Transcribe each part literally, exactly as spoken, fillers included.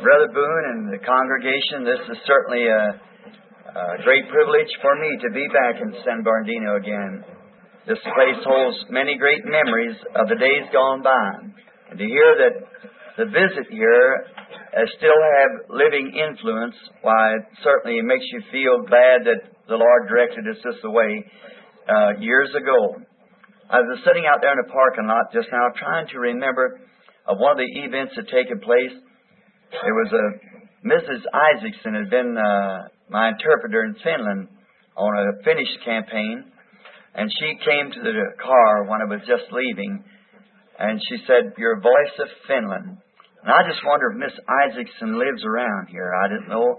Brother Boone and the congregation, this is certainly a, a great privilege for me to be back in San Bernardino again. This place holds many great memories of the days gone by. And to hear that the visit here uh, still have living influence, why, it certainly makes you feel glad that the Lord directed us this way uh, years ago. I was sitting out there in the parking lot just now trying to remember of one of the events that had taken place. There was a Missus Isaacson had been uh, my interpreter in Finland on a Finnish campaign, and she came to the car when I was just leaving, and she said, "Your voice of Finland." And I just wonder if Miss Isaacson lives around here. I didn't know.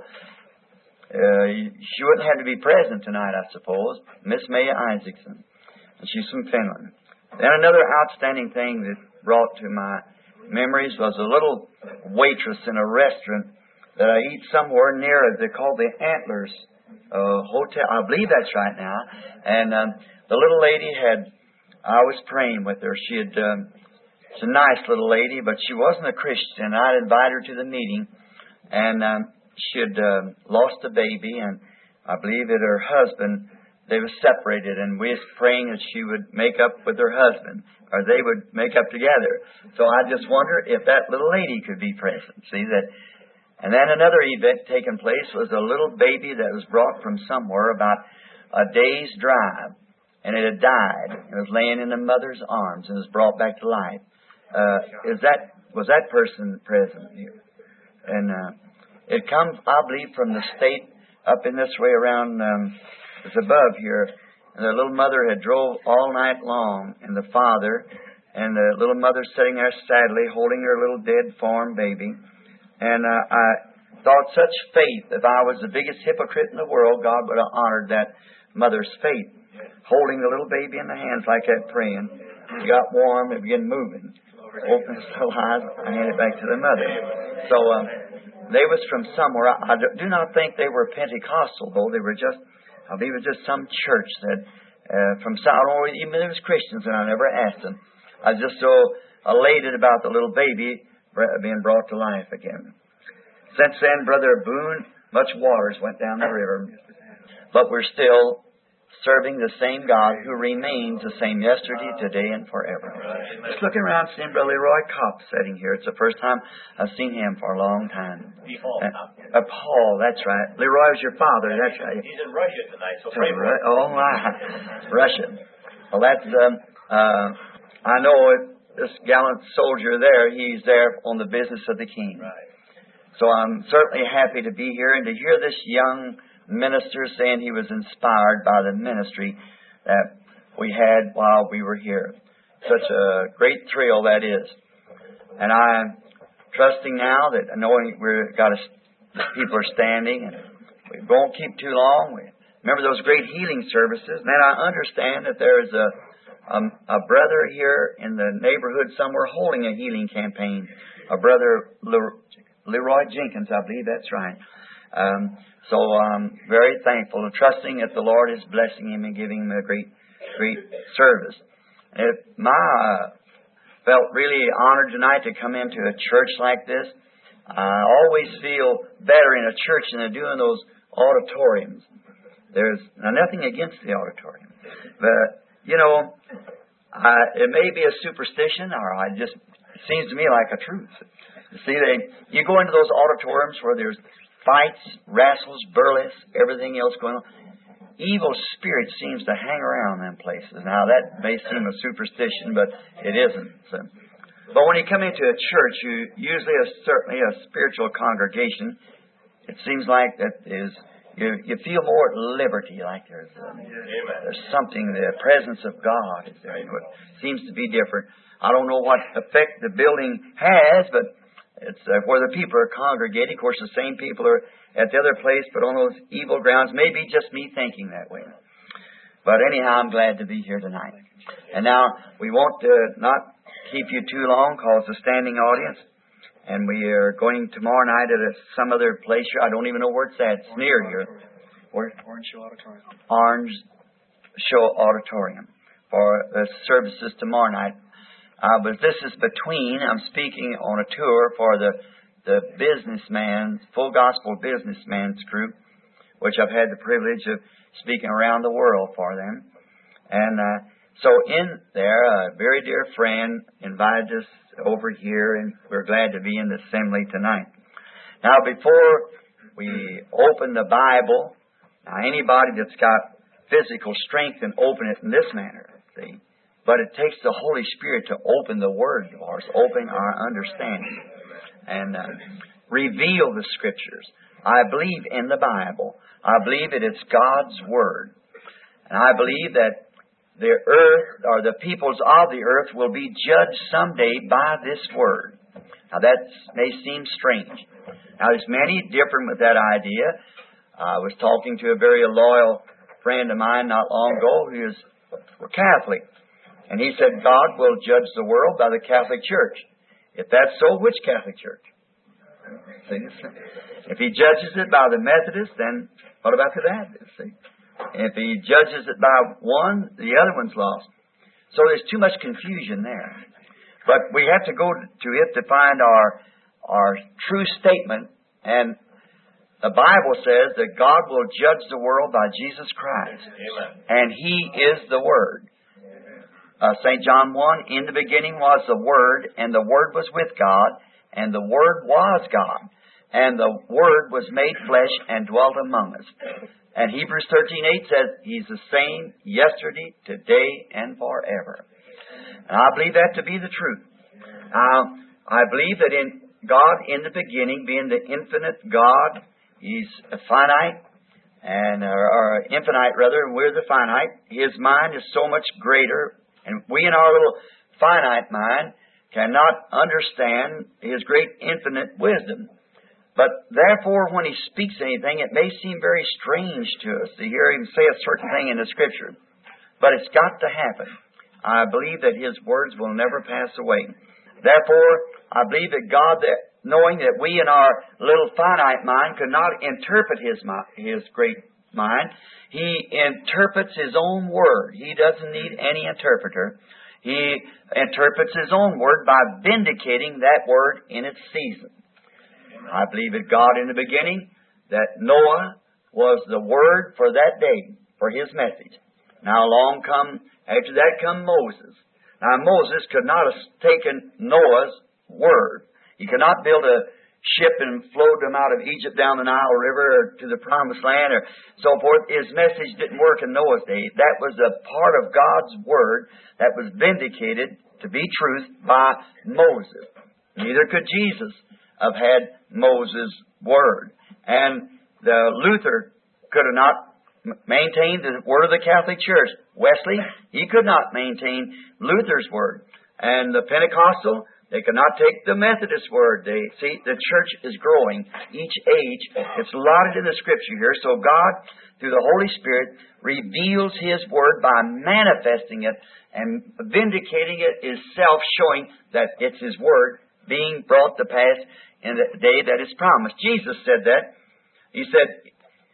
Uh, she wouldn't have to be present tonight, I suppose. Miss May Isaacson. And she's from Finland. Then another outstanding thing that brought to my memories was a little waitress in a restaurant that I eat somewhere near it. They call the Antlers uh, Hotel. I believe that's right now. And um, the little lady had, I was praying with her. She had, um, she's a nice little lady, but she wasn't a Christian. I'd invite her to the meeting, and um, she had uh, lost a baby, and I believe that her husband, they were separated, and we was praying that she would make up with her husband, or they would make up together. So I just wonder if that little lady could be present. See that? And then another event taking place was a little baby that was brought from somewhere about a day's drive, and it had died. It was laying in the mother's arms and was brought back to life. Uh, is that was that person present here? And uh, it comes, I believe, from the state up in this way around. Um, It's above here, and the little mother had drove all night long, and the father, and the little mother sitting there sadly holding her little dead form baby. And uh, I thought such faith, if I was the biggest hypocrite in the world, God would have honored that mother's faith, holding the little baby in the hands like that, praying. It got warm, it began moving. Opened its little eyes, I handed it back to the mother. So um, they was from somewhere. I, I do not think they were Pentecostal, though. They were just, I believe it was just some church that, uh, from South, or even if it was Christians, and I never asked them. I was just so elated about the little baby being brought to life again. Since then, Brother Boone, much waters went down the river, but we're still serving the same God who remains the same yesterday, today, and forever. Just looking around, seeing Brother Leroy Kopp sitting here. It's the first time I've seen him for a long time. Uh, uh, Paul, that's right. Leroy's your father, that's right. He's in Russia tonight, so pray for him. Oh, my. Russia. Well, that's, um, uh, I know it, this gallant soldier there, he's there on the business of the King. Right. So I'm certainly happy to be here and to hear this young minister saying he was inspired by the ministry that we had while we were here. Such a great thrill that is. And I'm trusting now that knowing we've got a, people are standing and we won't keep too long. We remember those great healing services. And then I understand that there is a, a, a brother here in the neighborhood somewhere holding a healing campaign. A brother, Le, Leroy Jenkins, I believe that's right. Um, so I'm very thankful and trusting that the Lord is blessing him and giving him a great, great service. And it, my uh, felt really honored tonight to come into a church like this. I always feel better in a church than I do in those auditoriums. There's now nothing against the auditorium, but you know, uh, it may be a superstition, or I just it seems to me like a truth. You see, they you go into those auditoriums where there's fights, wrestles, burlesque, everything else going on. Evil spirit seems to hang around them places. Now, that may seem a superstition, but it isn't. So, but when you come into a church, you usually a, certainly a spiritual congregation. It seems like that is you you feel more at liberty, like there's um, there's something. The presence of God is there. You know, it seems to be different. I don't know what effect the building has, but it's uh, where the people are congregating. Of course, the same people are at the other place, but on those evil grounds. Maybe just me thinking that way. But anyhow, I'm glad to be here tonight. And now, we won't uh, not keep you too long, because it's a standing audience. And we are going tomorrow night at a, some other place here. I don't even know where it's at. It's near here. Where? Orange Show Auditorium. Orange Show Auditorium for the services tomorrow night. Uh, but this is between, I'm speaking on a tour for the the businessman's, Full Gospel Businessman's group, which I've had the privilege of speaking around the world for them. And uh, so in there, a very dear friend invited us over here, and we're glad to be in the assembly tonight. Now, before we open the Bible, now anybody that's got physical strength can open it in this manner, see. But it takes the Holy Spirit to open the Word for us, open our understanding, and uh, reveal the Scriptures. I believe in the Bible. I believe that it's God's Word. And I believe that the earth, or the peoples of the earth, will be judged someday by this Word. Now that may seem strange. Now there's many different with that idea. I was talking to a very loyal friend of mine not long ago who is Catholic. And he said, God will judge the world by the Catholic Church. If that's so, which Catholic Church? See? If he judges it by the Methodists, then what about the Baptists? See? If he judges it by one, the other one's lost. So there's too much confusion there. But we have to go to it to find our, our true statement. And the Bible says that God will judge the world by Jesus Christ. Amen. And He is the Word. Uh, Saint John one, in the beginning was the Word, and the Word was with God, and the Word was God. And the Word was made flesh and dwelt among us. And Hebrews thirteen eight says, He's the same yesterday, today, and forever. And I believe that to be the truth. Uh, I believe that in God, in the beginning, being the infinite God, He's finite, and or, or infinite rather, and we're the finite. His mind is so much greater, and we in our little finite mind cannot understand His great infinite wisdom. But therefore, when He speaks anything, it may seem very strange to us to hear Him say a certain thing in the Scripture. But it's got to happen. I believe that His words will never pass away. Therefore, I believe that God, that knowing that we in our little finite mind could not interpret His, His great mind, He interprets His own Word. He doesn't need any interpreter. He interprets His own Word by vindicating that Word in its season. I believe that God in the beginning, that Noah was the Word for that day, for his message. Now along come, after that come Moses. Now Moses could not have taken Noah's Word. He could not build a ship and float them out of Egypt down the Nile River or to the Promised Land or so forth. His message didn't work in Noah's day. That was a part of God's Word that was vindicated to be truth by Moses. Neither could Jesus have had Moses' Word. And the Luther could have not maintained the Word of the Catholic Church. Wesley, he could not maintain Luther's Word. And the Pentecostal, they could not take the Methodist Word. They see the church is growing each age. It's allotted in the Scripture here. So God, through the Holy Spirit, reveals His Word by manifesting it and vindicating it itself, showing that it's His Word being brought to pass in the day that is promised. Jesus said that. He said,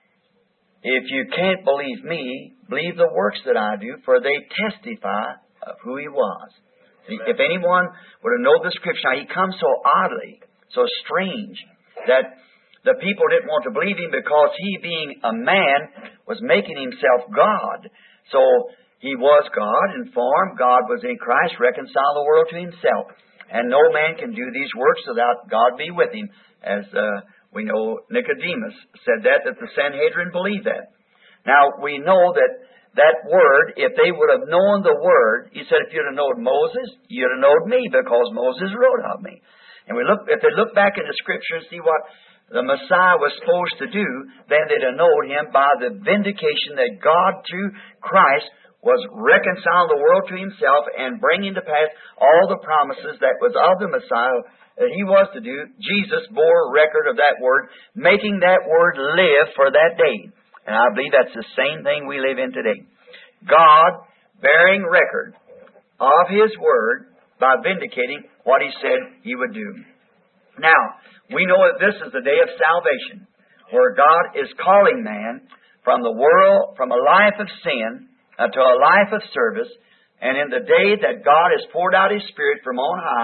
if you can't believe me, believe the works that I do, for they testify of who He was. See, if anyone were to know the Scripture, now He comes so oddly, so strange, that the people didn't want to believe Him because He, being a man, was making Himself God. So He was God in form. God was in Christ, reconciled the world to Himself. And no man can do these works without God be with him. As uh, we know Nicodemus said that, that the Sanhedrin believed that. Now, we know that that Word, if they would have known the Word, he said, if you'd have known Moses, you'd have known me, because Moses wrote of me. And we look, if they look back in the Scripture and see what the Messiah was supposed to do, then they'd have known Him by the vindication that God, through Christ, was reconciling the world to Himself and bringing to pass all the promises that was of the Messiah that He was to do. Jesus bore record of that Word, making that Word live for that day. And I believe that's the same thing we live in today. God bearing record of His Word by vindicating what He said He would do. Now, we know that this is the day of salvation, where God is calling man from the world, from a life of sin, Uh, to a life of service, and in the day that God has poured out His Spirit from on high,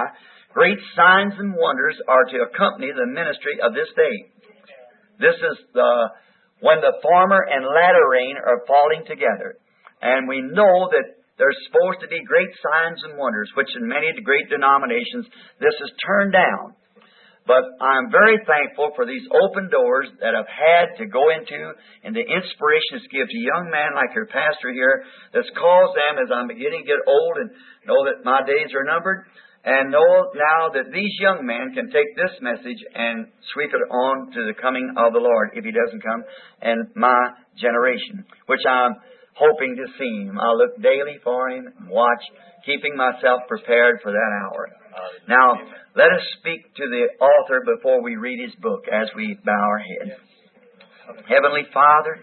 Great signs and wonders are to accompany the ministry of this day. This is the when the former and latter rain are falling together. And we know that there's supposed to be great signs and wonders, which in many great denominations, this is turned down. But I'm very thankful for these open doors that I've had to go into and the inspiration it's given to young men like your pastor here that's caused them as I'm beginning to get old and know that my days are numbered and know now that these young men can take this message and sweep it on to the coming of the Lord if He doesn't come in my generation, which I'm hoping to see Him. I'll look daily for Him and watch, keeping myself prepared for that hour. Now, let us speak to the author before we read his book as we bow our heads. Heavenly Father,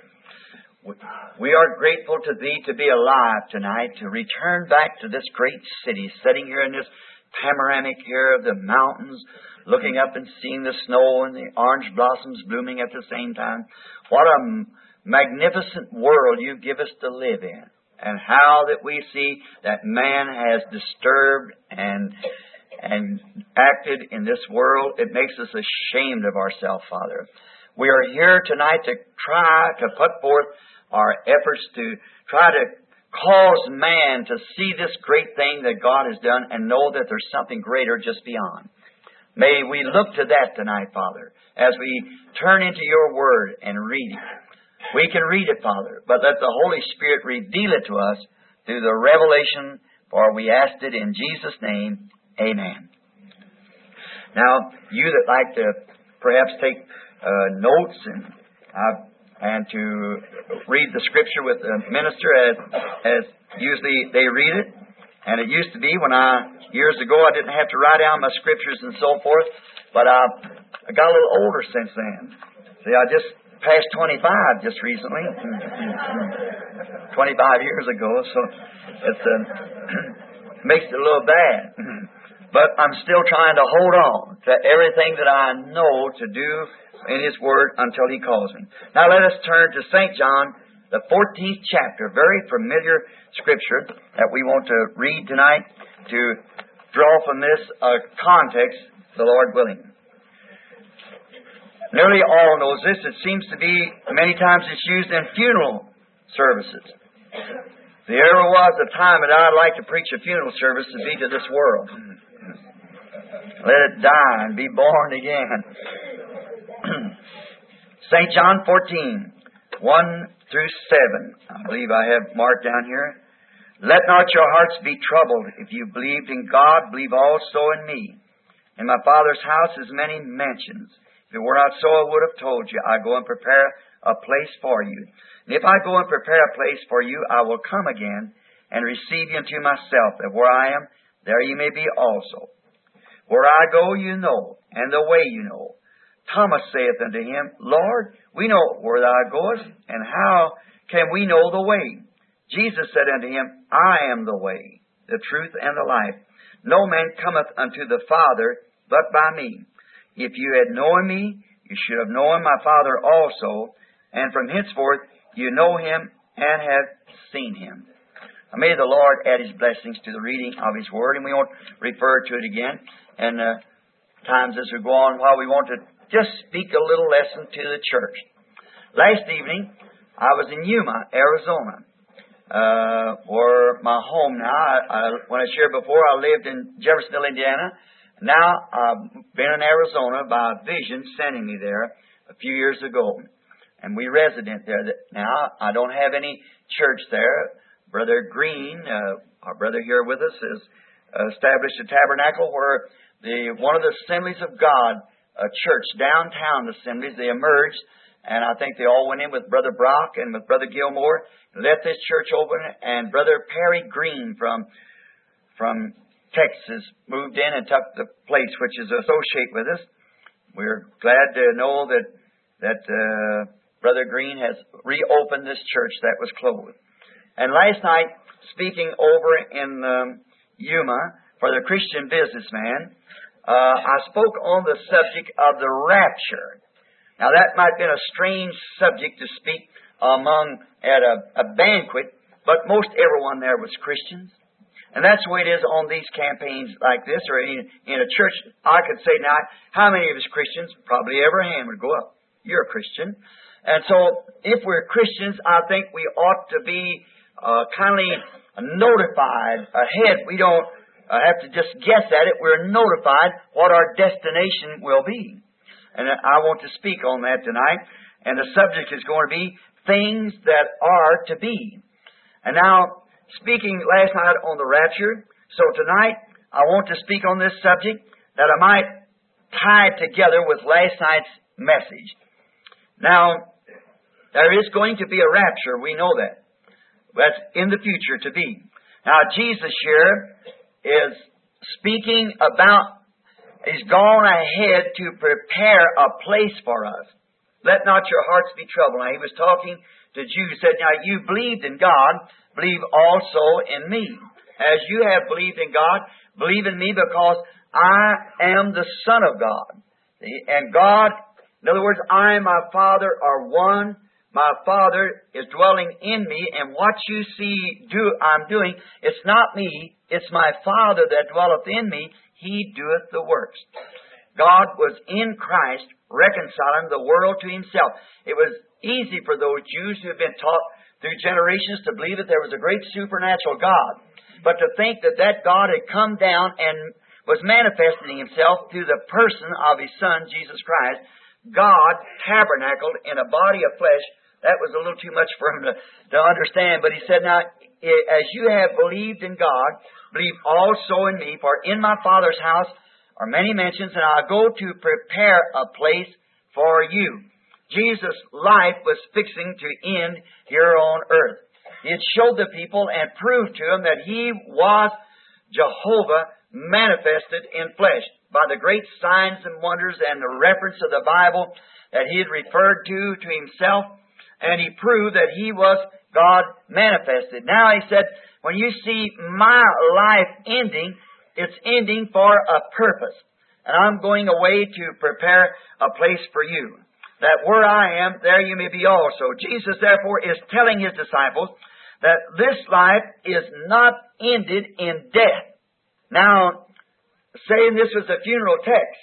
we are grateful to Thee to be alive tonight, to return back to this great city, sitting here in this panoramic here of the mountains, looking up and seeing the snow and the orange blossoms blooming at the same time. What a magnificent world You give us to live in, and how that we see that man has disturbed and and acted in this world. It makes us ashamed of ourselves, Father. We are here tonight to try to put forth our efforts to try to cause man to see this great thing that God has done and know that there's something greater just beyond. May we look to that tonight, Father, as we turn into Your Word and read it. We can read it, Father, but let the Holy Spirit reveal it to us through the revelation, for we asked it in Jesus' name. Amen. Now, you that like to perhaps take uh, notes and uh, and to read the Scripture with the minister as as usually they read it, and it used to be when I years ago I didn't have to write down my Scriptures and so forth, but I, I got a little older since then. See, I just passed twenty-five just recently, twenty-five years ago, so it uh, makes it a little bad. But I'm still trying to hold on to everything that I know to do in His Word until He calls me. Now let us turn to Saint John, the fourteenth chapter, very familiar Scripture that we want to read tonight to draw from this uh, context, the Lord willing. Nearly all knows this. It seems to be, many times it's used in funeral services. If there ever was a time that I'd like to preach a funeral service, to be to this world. Let it die and be born again. Saint John fourteen, one through seven. I believe I have marked down here. Let not your hearts be troubled. If you believed in God, believe also in me. In my Father's house is many mansions. If it were not so, I would have told you. I go and prepare a place for you. And if I go and prepare a place for you, I will come again and receive you unto myself, that where I am, there you may be also. Where I go, you know, and the way you know. Thomas saith unto Him, Lord, we know where Thou goest, and how can we know the way? Jesus said unto him, I am the way, the truth, and the life. No man cometh unto the Father but by me. If you had known me, you should have known my Father also, and from henceforth you know Him and have seen Him. May the Lord add His blessings to the reading of His Word, and we won't refer to it again. And uh, times as we go on, while we want to just speak a little lesson to the church. Last evening, I was in Yuma, Arizona, uh, or my home now. I, I, when I shared before, I lived in Jeffersonville, Indiana. Now I've been in Arizona by a vision sending me there a few years ago. And we resident there now. I don't have any church there. Brother Green, uh, our brother here with us, has established a tabernacle where the one of the Assemblies of God, a church, downtown assemblies, they emerged, and I think they all went in with Brother Brock and with Brother Gilmore, left this church open, and Brother Perry Green from from Texas moved in and took the place which is associated with us. We're glad to know that that uh, Brother Green has reopened this church that was closed. And last night, speaking over in um, Yuma for the Christian businessman, uh, I spoke on the subject of the rapture. Now, that might have been a strange subject to speak among at a, a banquet, but most everyone there was Christians. And that's the way it is on these campaigns like this, or in, in a church. I could say now, how many of us Christians? Probably every hand would go up. You're a Christian. And so, if we're Christians, I think we ought to be uh, kindly notified ahead. We don't uh, have to just guess at it. We're notified what our destination will be. And I want to speak on that tonight. And the subject is going to be things that are to be. And now, speaking last night on the rapture, so tonight I want to speak on this subject that I might tie it together with last night's message. Now, there is going to be a rapture. We know that. That's in the future to be. Now, Jesus here is speaking about, He's gone ahead to prepare a place for us. Let not your hearts be troubled. Now, He was talking to Jews, said, now you believed in God, believe also in me. As you have believed in God, believe in me because I am the Son of God. And God, in other words, I and my Father are one. My Father is dwelling in me, and what you see do I'm doing, it's not me, it's my Father that dwelleth in me. He doeth the works. God was in Christ reconciling the world to Himself. It was easy for those Jews who have been taught through generations to believe that there was a great supernatural God. But to think that that God had come down and was manifesting Himself through the person of His Son, Jesus Christ, God tabernacled in a body of flesh, that was a little too much for him to, to understand. But He said, now, as you have believed in God, believe also in me, for in my Father's house are many mansions, and I'll go to prepare a place for you. Jesus' life was fixing to end here on earth. It showed the people and proved to them that He was Jehovah manifested in flesh by the great signs and wonders and the reference of the Bible that He had referred to to Himself, and He proved that He was God manifested. Now He said, when you see my life ending, it's ending for a purpose. And I'm going away to prepare a place for you, that where I am, there you may be also. Jesus, therefore, is telling His disciples that this life is not ended in death. Now, saying this was a funeral text,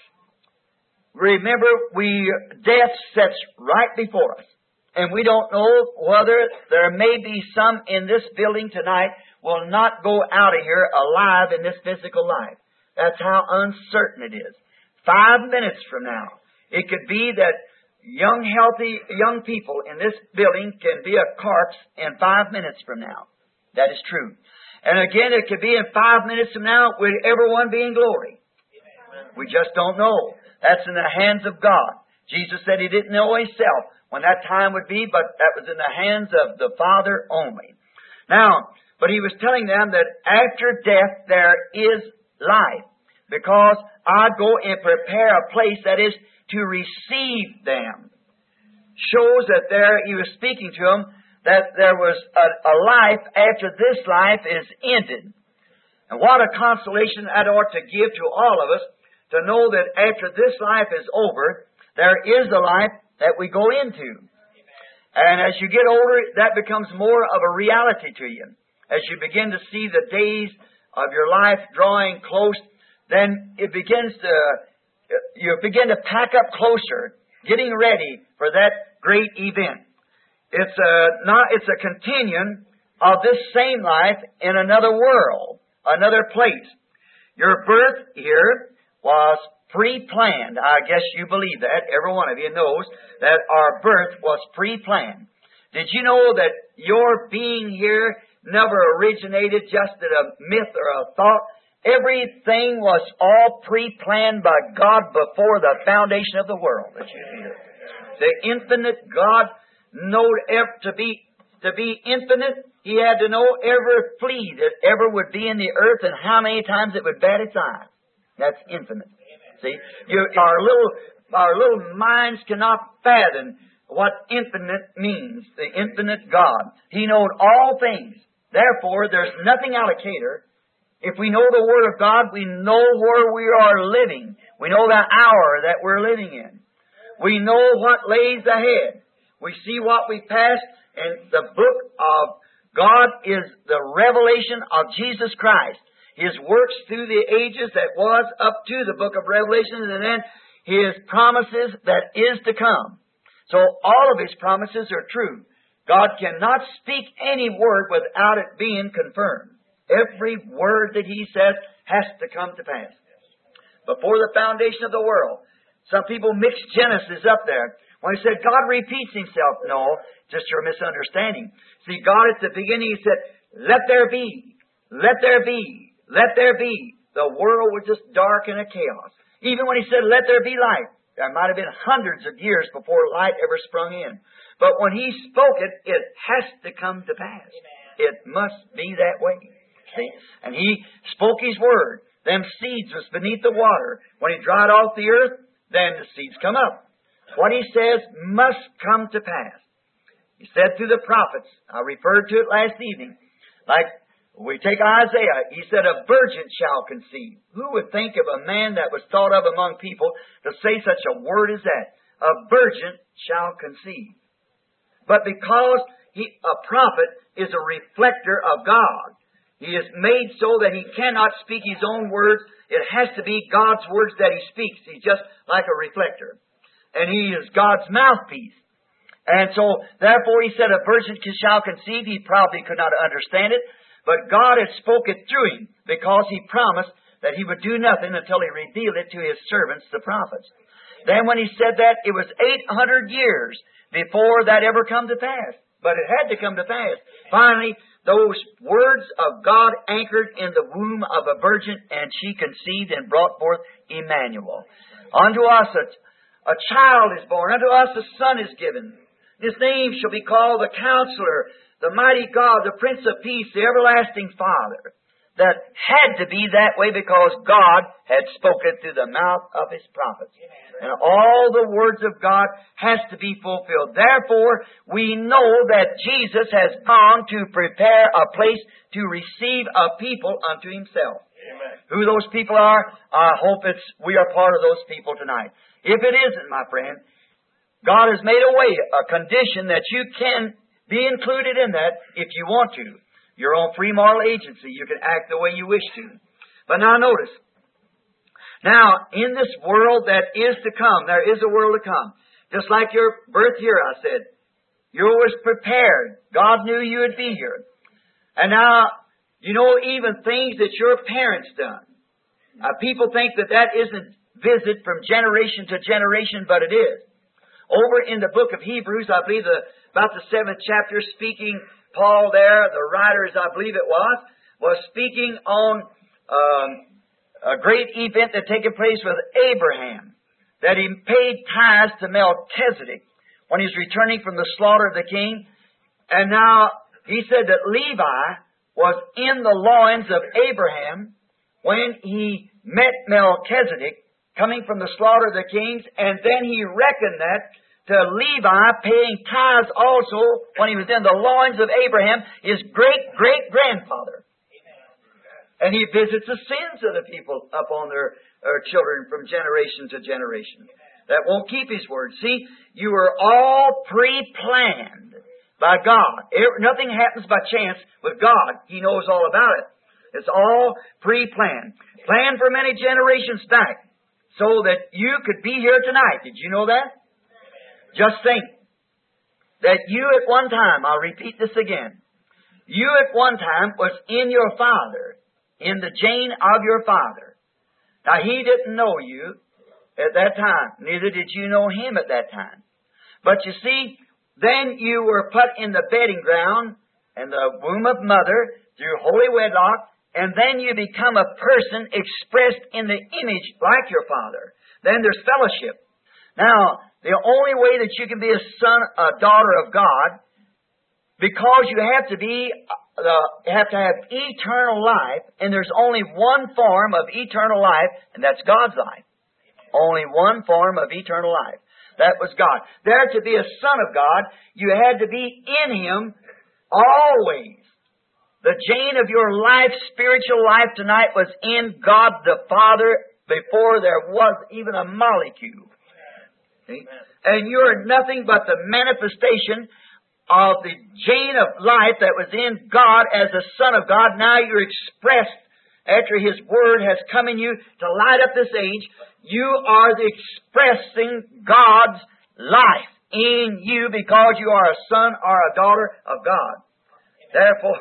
remember, we death sits right before us. And we don't know whether there may be some in this building tonight will not go out of here alive in this physical life. That's how uncertain it is. Five minutes from now, it could be that young, healthy, young people in this building can be a corpse in five minutes from now. That is true. And again, it could be in five minutes from now with everyone be in glory. We just don't know. That's in the hands of God. Jesus said He didn't know Himself when that time would be, but that was in the hands of the Father only. Now, but He was telling them that after death there is life, because I go and prepare a place that is to receive them. Shows that there He was speaking to them that there was a, a life after this life is ended. And what a consolation that ought to give to all of us to know that after this life is over, there is a life that we go into. And as you get older, that becomes more of a reality to you. As you begin to see the days of your life drawing close, then it begins to, you begin to pack up closer, getting ready for that great event. It's a, not, it's a continuum of this same life in another world, another place. Your birth here was pre-planned. I guess you believe that. Every one of you knows that our birth was pre-planned. Did you know that your being here never originated just in a myth or a thought? Everything was all pre-planned by God before the foundation of the world that you hear. The infinite God knowed ever, to be to be infinite, He had to know every flea that ever would be in the earth and how many times it would bat its eye. That's infinite. See, you, our little our little minds cannot fathom what infinite means. The infinite God. He knows all things. Therefore, there's nothing allocator. If we know the Word of God, we know where we are living. We know the hour that we're living in. We know what lays ahead. We see what we passed in the book of God is the revelation of Jesus Christ. His works through the ages that was up to the book of Revelation, and then His promises that is to come. So all of His promises are true. God cannot speak any word without it being confirmed. Every word that He says has to come to pass. Before the foundation of the world, some people mix Genesis up there. When He said God repeats Himself, no, just your misunderstanding. See, God at the beginning, He said, let there be, let there be, let there be. The world was just dark and a chaos. Even when He said, let there be light, there might have been hundreds of years before light ever sprung in. But when He spoke it, it has to come to pass. It must be that way. See? And He spoke His word. Them seeds was beneath the water. When He dried off the earth, then the seeds come up. What He says must come to pass. He said through the prophets, I referred to it last evening, like we take Isaiah, he said, a virgin shall conceive. Who would think of a man that was thought of among people to say such a word as that? A virgin shall conceive. But because he, a prophet is a reflector of God, he is made so that he cannot speak his own words. It has to be God's words that he speaks. He's just like a reflector. And he is God's mouthpiece. And so, therefore, he said, a virgin shall conceive. He probably could not understand it. But God had spoke it through him because He promised that He would do nothing until He revealed it to His servants, the prophets. Then when He said that, it was eight hundred years before that ever come to pass. But it had to come to pass. Finally, those words of God anchored in the womb of a virgin, and she conceived and brought forth Emmanuel. Unto us a, a child is born, unto us a son is given. His name shall be called the Counselor, the Mighty God, the Prince of Peace, the Everlasting Father. That had to be that way because God had spoken through the mouth of His prophets. And all the words of God has to be fulfilled. Therefore, we know that Jesus has gone to prepare a place to receive a people unto Himself. Amen. Who those people are, I hope it's we are part of those people tonight. If it isn't, my friend, God has made a way, a condition that you can be included in that if you want to. Your own free moral agency. You can act the way you wish to. But now notice. Now, in this world that is to come, there is a world to come. Just like your birth here, I said. You was prepared. God knew you would be here. And now, you know, even things that your parents done. Uh, people think that that isn't visit from generation to generation, but it is. Over in the book of Hebrews, I believe the about the seventh chapter, speaking, Paul there, the writers, I believe it was, was speaking on um, a great event that taken place with Abraham, that he paid tithes to Melchizedek when he was returning from the slaughter of the king. And now, he said that Levi was in the loins of Abraham when he met Melchizedek, coming from the slaughter of the kings, and then he reckoned that to Levi, paying tithes also when he was in the loins of Abraham, his great-great-grandfather. And he visits the sins of the people upon their, their children from generation to generation. That won't keep His word. See, you are all pre-planned by God. Nothing happens by chance with God. He knows all about it. It's all pre-planned. Planned for many generations back so that you could be here tonight. Did you know that? Just think that you at one time, I'll repeat this again, you at one time was in your father, in the gene of your father. Now, he didn't know you at that time. Neither did you know him at that time. But you see, then you were put in the bedding ground and the womb of mother through holy wedlock, and then you become a person expressed in the image like your father. Then there's fellowship. Now, the only way that you can be a son, a daughter of God, because you have to be, uh, have to have eternal life, and there's only one form of eternal life, and that's God's life. Only one form of eternal life. That was God. There to be a son of God, you had to be in Him always. The gene of your life, spiritual life tonight, was in God the Father before there was even a molecule. See? And you're nothing but the manifestation of the chain of life that was in God as the Son of God. Now you're expressed after His Word has come in you to light up this age. You are the expressing God's life in you because you are a son or a daughter of God. Therefore,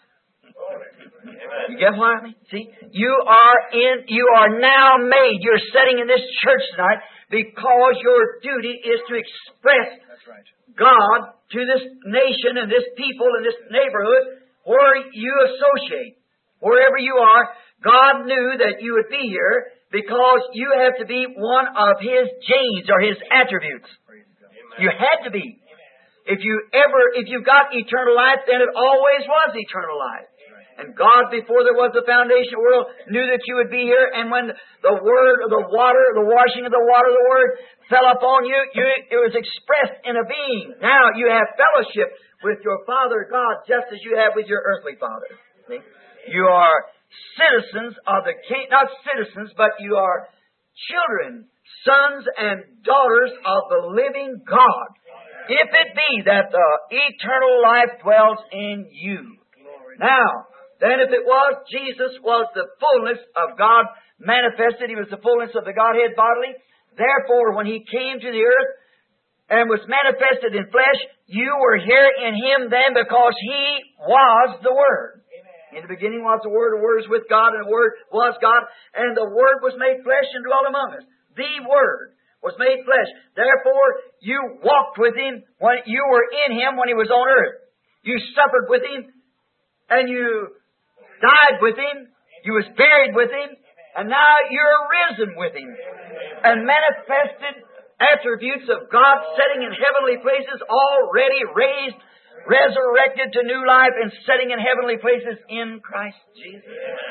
you get what I mean? See, you are in, you are now made. You're sitting in this church tonight because your duty is to express God to this nation and this people and this neighborhood where you associate. Wherever you are, God knew that you would be here because you have to be one of His genes or His attributes. You had to be. If you ever, if you got eternal life, then it always was eternal life. And God, before there was the foundation of the world, knew that you would be here. And when the Word, the water, the washing of the water of the Word fell upon you, you, it was expressed in a being. Now you have fellowship with your Father God just as you have with your earthly father. See? You are citizens of the King, not citizens, but you are children, sons and daughters of the living God. If it be that the eternal life dwells in you. Now, then if it was, Jesus was the fullness of God manifested. He was the fullness of the Godhead bodily. Therefore, when He came to the earth and was manifested in flesh, you were here in Him then because He was the Word. In the beginning was the Word, the Word was with God, and the Word was God, and the Word was made flesh and dwelt among us. The Word was made flesh. Therefore, you walked with Him when you were in Him when He was on earth. You suffered with Him, and you died with Him. You was buried with Him, and now you're risen with Him. And manifested attributes of God sitting in heavenly places, already raised, resurrected to new life and sitting in heavenly places in Christ Jesus.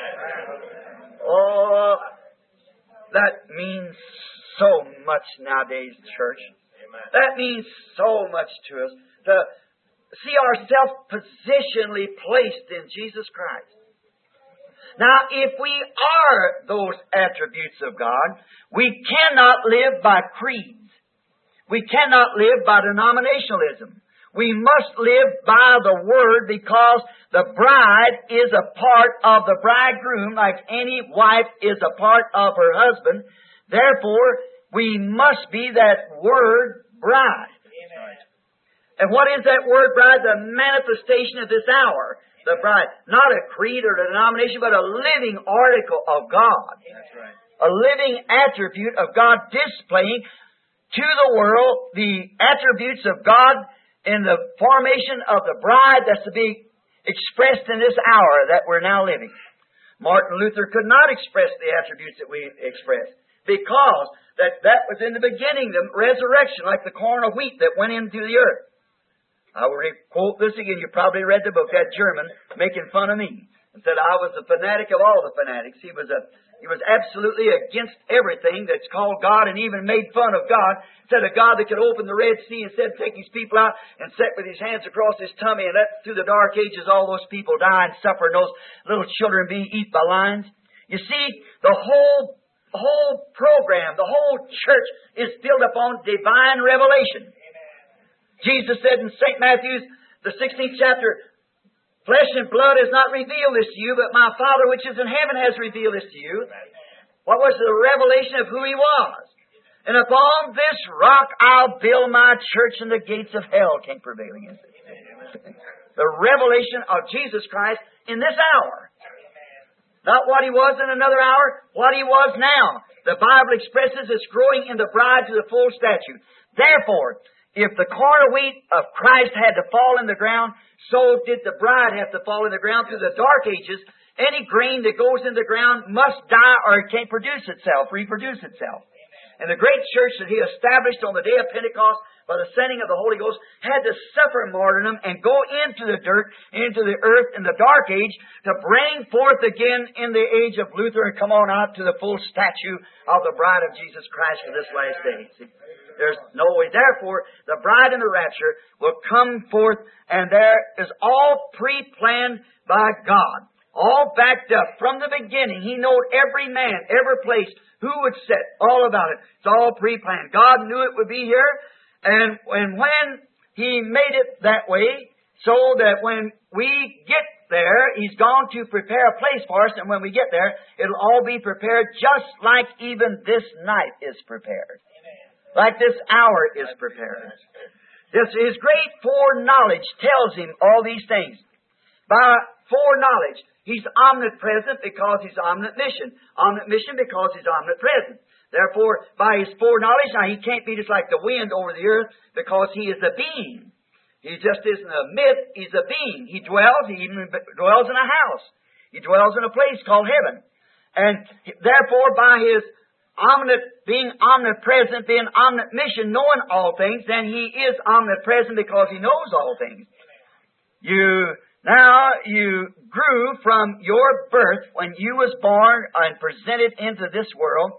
Oh, that means so much nowadays, church. That means so much to us to see ourselves positionally placed in Jesus Christ. Now, if we are those attributes of God, we cannot live by creeds. We cannot live by denominationalism. We must live by the Word because the bride is a part of the bridegroom like any wife is a part of her husband. Therefore, we must be that Word bride. And what is that Word bride? The manifestation of this hour. The bride. Not a creed or a denomination, but a living article of God. A living attribute of God displaying to the world the attributes of God in the formation of the bride that's to be expressed in this hour that we're now living. Martin Luther could not express the attributes that we express because that, that was in the beginning, the resurrection, like the corn of wheat that went into the earth. I will quote this again. You probably read the book, that German, making fun of me, and said I was a fanatic of all the fanatics. He was a He was absolutely against everything that's called God and even made fun of God. Said a God that could open the Red Sea and said take His people out and sit with His hands across His tummy and let through the dark ages all those people die and suffer and those little children be eaten by lions. You see, the whole, whole program, the whole church is built upon divine revelation. Jesus said in Saint Matthew's, the sixteenth chapter, flesh and blood has not revealed this to you, but my Father which is in heaven has revealed this to you. What was the revelation of who He was? And upon this rock I'll build my church, and the gates of hell can't prevail against it. The revelation of Jesus Christ in this hour. Not what He was in another hour, what He was now. The Bible expresses it's growing in the bride to the full stature. Therefore, if the corn of wheat of Christ had to fall in the ground, so did the bride have to fall in the ground through the dark ages. Any grain that goes in the ground must die or it can't produce itself, reproduce itself. And the great church that He established on the day of Pentecost by the sending of the Holy Ghost had to suffer martyrdom and go into the dirt, into the earth in the dark age to bring forth again in the age of Luther and come on out to the full statue of the bride of Jesus Christ for this last day. See? There's no way. Therefore, the bride in the rapture will come forth, and there is all pre-planned by God. All backed up from the beginning. He knew every man, every place, who would sit, all about it. It's all pre-planned. God knew it would be here. And, and when He made it that way so that when we get there, He's gone to prepare a place for us, and when we get there, it'll all be prepared just like even this night is prepared. Like this hour is prepared. This His great foreknowledge tells Him all these things. By foreknowledge, He's omnipresent because He's omniscient. Omniscient because He's omnipresent. Therefore, by His foreknowledge, now He can't be just like the wind over the earth because He is a being. He just isn't a myth, He's a being. He dwells, He even dwells in a house. He dwells in a place called heaven. And therefore, by His omnip- being omnipresent, being omniscient, knowing all things, then He is omnipresent because He knows all things. You, now, you grew from your birth when you was born and presented into this world.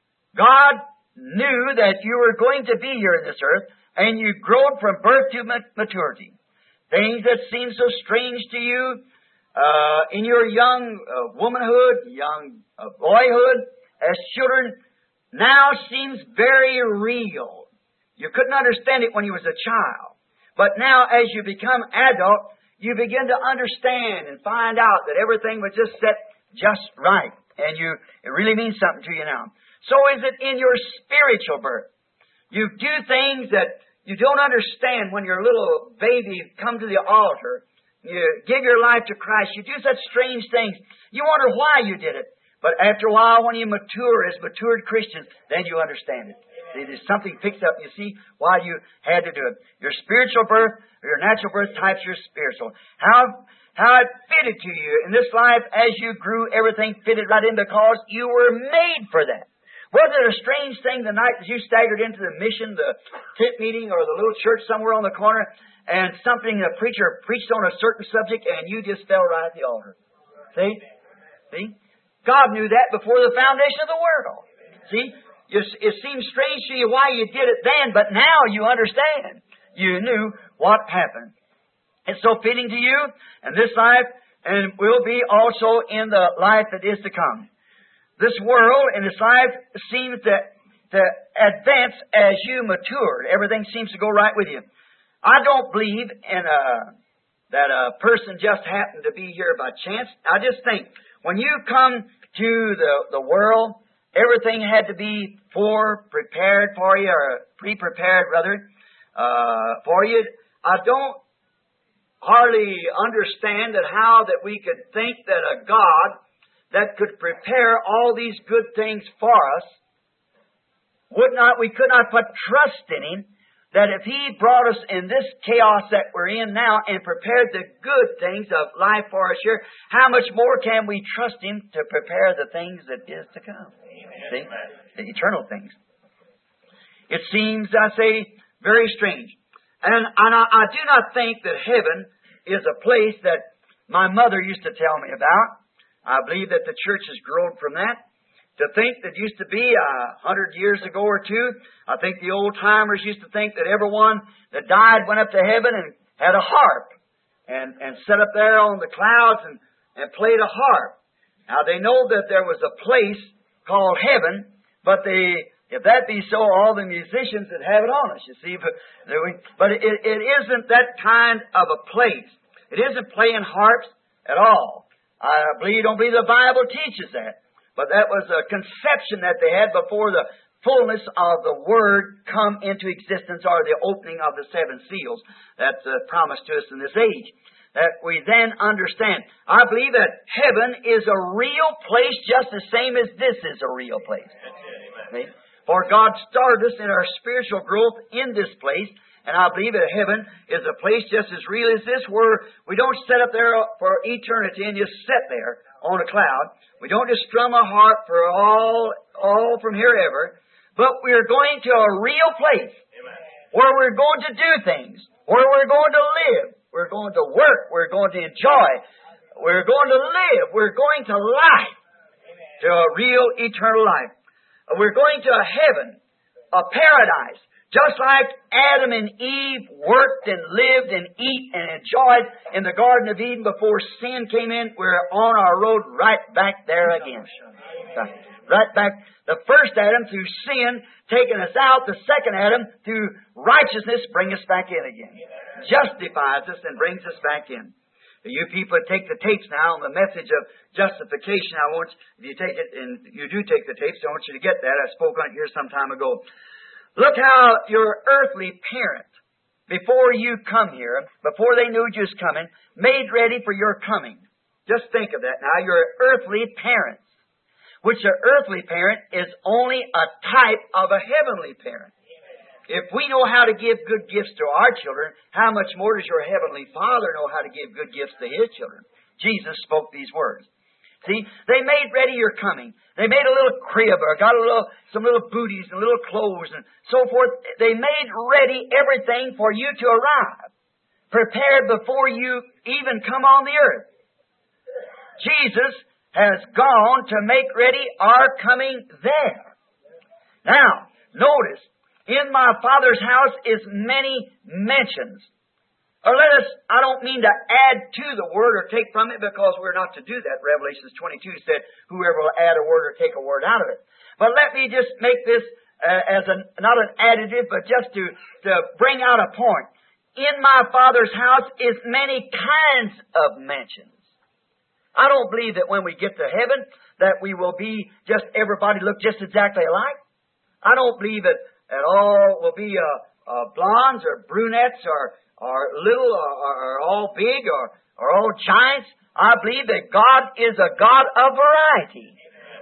God knew that you were going to be here in this earth, and you growed from birth to maturity. Things that seem so strange to you uh, in your young uh, womanhood, young uh, boyhood, as children, now seems very real. You couldn't understand it when you was a child. But now, as you become adult, you begin to understand and find out that everything was just set just right. And you it really means something to you now. So is it in your spiritual birth. You do things that you don't understand when your little baby come to the altar. You give your life to Christ. You do such strange things. You wonder why you did it. But after a while, when you mature as matured Christians, then you understand it. See, there's something picks up. You see why you had to do it. Your spiritual birth, or your natural birth types your spiritual. How how it fitted to you in this life as you grew, everything fitted right in because you were made for that. Wasn't it a strange thing the night that you staggered into the mission, the tent meeting, or the little church somewhere on the corner, and something a preacher preached on a certain subject, and you just fell right at the altar? See? See? God knew that before the foundation of the world. See? It seems strange to you why you did it then, but now you understand. You knew what happened. It's so fitting to you in this life, and will be also in the life that is to come. This world and this life seems to, to advance as you mature. Everything seems to go right with you. I don't believe in a, that a person just happened to be here by chance. I just think when you come to the, the world, everything had to be fore prepared for you, or pre-prepared rather, uh, for you. I don't hardly understand that how that we could think that a God that could prepare all these good things for us, would not, we could not put trust in Him, that if He brought us in this chaos that we're in now and prepared the good things of life for us here, how much more can we trust Him to prepare the things that is to come? Amen. See? The eternal things. It seems, I say, very strange. And, and I, I do not think that heaven is a place that my mother used to tell me about. I believe that the church has grown from that. To think that used to be a hundred years ago or two, I think the old-timers used to think that everyone that died went up to heaven and had a harp and, and sat up there on the clouds and, and played a harp. Now, they know that there was a place called heaven, but they, if that be so, all the musicians that have it on us, you see. But, but it, it isn't that kind of a place. It isn't playing harps at all. I believe, don't believe the Bible teaches that. But that was a conception that they had before the fullness of the Word come into existence, or the opening of the seven seals that's uh, promised to us in this age. That we then understand. I believe that heaven is a real place just the same as this is a real place. See? For God started us in our spiritual growth in this place. And I believe that heaven is a place just as real as this, where we don't sit up there for eternity and just sit there on a cloud. We don't just strum a harp for all, all from here ever. But we're going to a real place. Amen. Where we're going to do things, where we're going to live, we're going to work, we're going to enjoy, we're going to live, we're going to life, to a real eternal life. We're going to a heaven, a paradise, Just like Adam and Eve worked and lived and eat and enjoyed in the Garden of Eden before sin came in, we're on our road right back there again. Right back. The first Adam through sin taking us out. The second Adam through righteousness bring us back in again. Justifies us and brings us back in. You people take the tapes now on the message of justification. I want you, if you take it, and you do take the tapes, I want you to get that. I spoke on it here some time ago. Look how your earthly parent, before you come here, before they knew you was coming, made ready for your coming. Just think of that now. Your earthly parents, which an earthly parent is only a type of a heavenly parent. If we know how to give good gifts to our children, how much more does your heavenly Father know how to give good gifts to His children? Jesus spoke these words. See, they made ready your coming. They made a little crib or got a little, some little booties and little clothes and so forth. They made ready everything for you to arrive, prepared before you even come on the earth. Jesus has gone to make ready our coming there. Now, notice, in my Father's house is many mansions. Or let us, I don't mean to add to the Word or take from it, because we're not to do that. Revelation twenty-two said, whoever will add a word or take a word out of it. But let me just make this uh, as a, not an additive, but just to, to bring out a point. In my Father's house is many kinds of mansions. I don't believe that when we get to heaven that we will be just, everybody look just exactly alike. I don't believe that at all will be uh, uh, blondes or brunettes or or little, or, or all big, or, or all giants. I believe that God is a God of variety.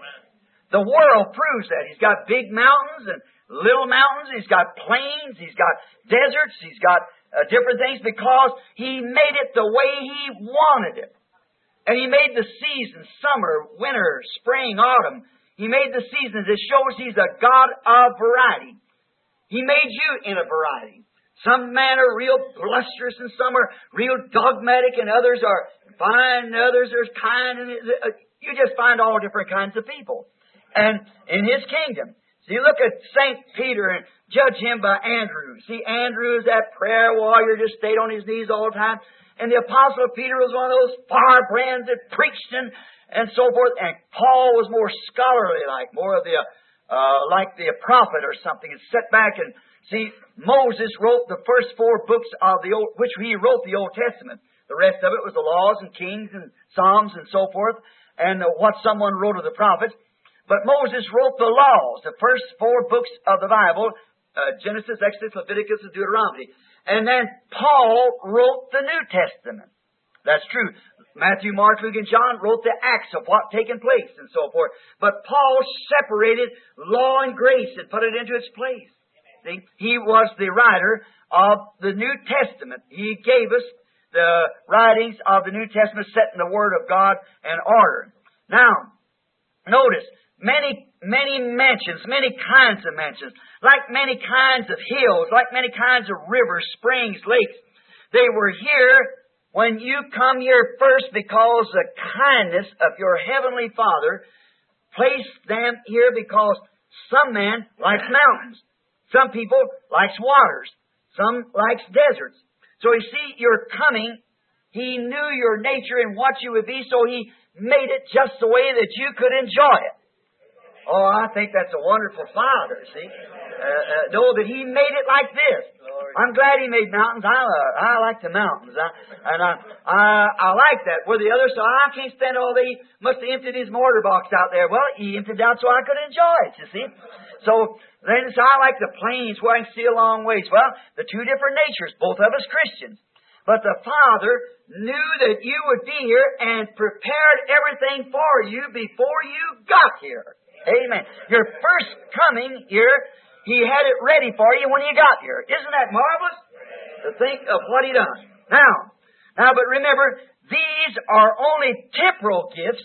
The world proves that. He's got big mountains and little mountains. He's got plains. He's got deserts. He's got uh, different things because He made it the way He wanted it. And He made the seasons, summer, winter, spring, autumn. He made the seasons. It shows He's a God of variety. He made you in a variety. Some men are real blusterous and some are real dogmatic and others are fine and others are kind. And you just find all different kinds of people. And in His kingdom, see, look at Saint Peter and judge him by Andrew. See, Andrew is that prayer warrior, just stayed on his knees all the time. And the Apostle Peter was one of those firebrands that preached and, and so forth. And Paul was more scholarly, like more of the, uh, like the prophet or something. And sat back and see, Moses wrote the first four books of the Old, which he wrote the Old Testament. The rest of it was the laws and kings and psalms and so forth, and what someone wrote of the prophets. But Moses wrote the laws, the first four books of the Bible, uh, Genesis, Exodus, Leviticus, and Deuteronomy. And then Paul wrote the New Testament. That's true. Matthew, Mark, Luke, and John wrote the acts of what taken place and so forth. But Paul separated law and grace and put it into its place. See, he was the writer of the New Testament. He gave us the writings of the New Testament, setting the Word of God in order. Now, notice, many, many mansions, many kinds of mansions, like many kinds of hills, like many kinds of rivers, springs, lakes. They were here when you come here first because the kindness of your Heavenly Father placed them here because some man likes mountains. Some people likes waters. Some likes deserts. So you see, your coming, He knew your nature and what you would be, so He made it just the way that you could enjoy it. Oh, I think that's a wonderful Father, see? Uh, uh, know that He made it like this. I'm glad He made mountains. I uh, I like the mountains. I, and I, I I like that. Where the others, so I can't stand all day. He must have emptied His mortar box out there. Well, He emptied it out so I could enjoy it, you see. So then so I like the plains where I can see a long ways. Well, the two different natures, both of us Christians. But the Father knew that you would be here and prepared everything for you before you got here. Amen. Your first coming here, He had it ready for you when you got here. Isn't that marvelous? To think of what He done. Now, now, but remember, these are only temporal gifts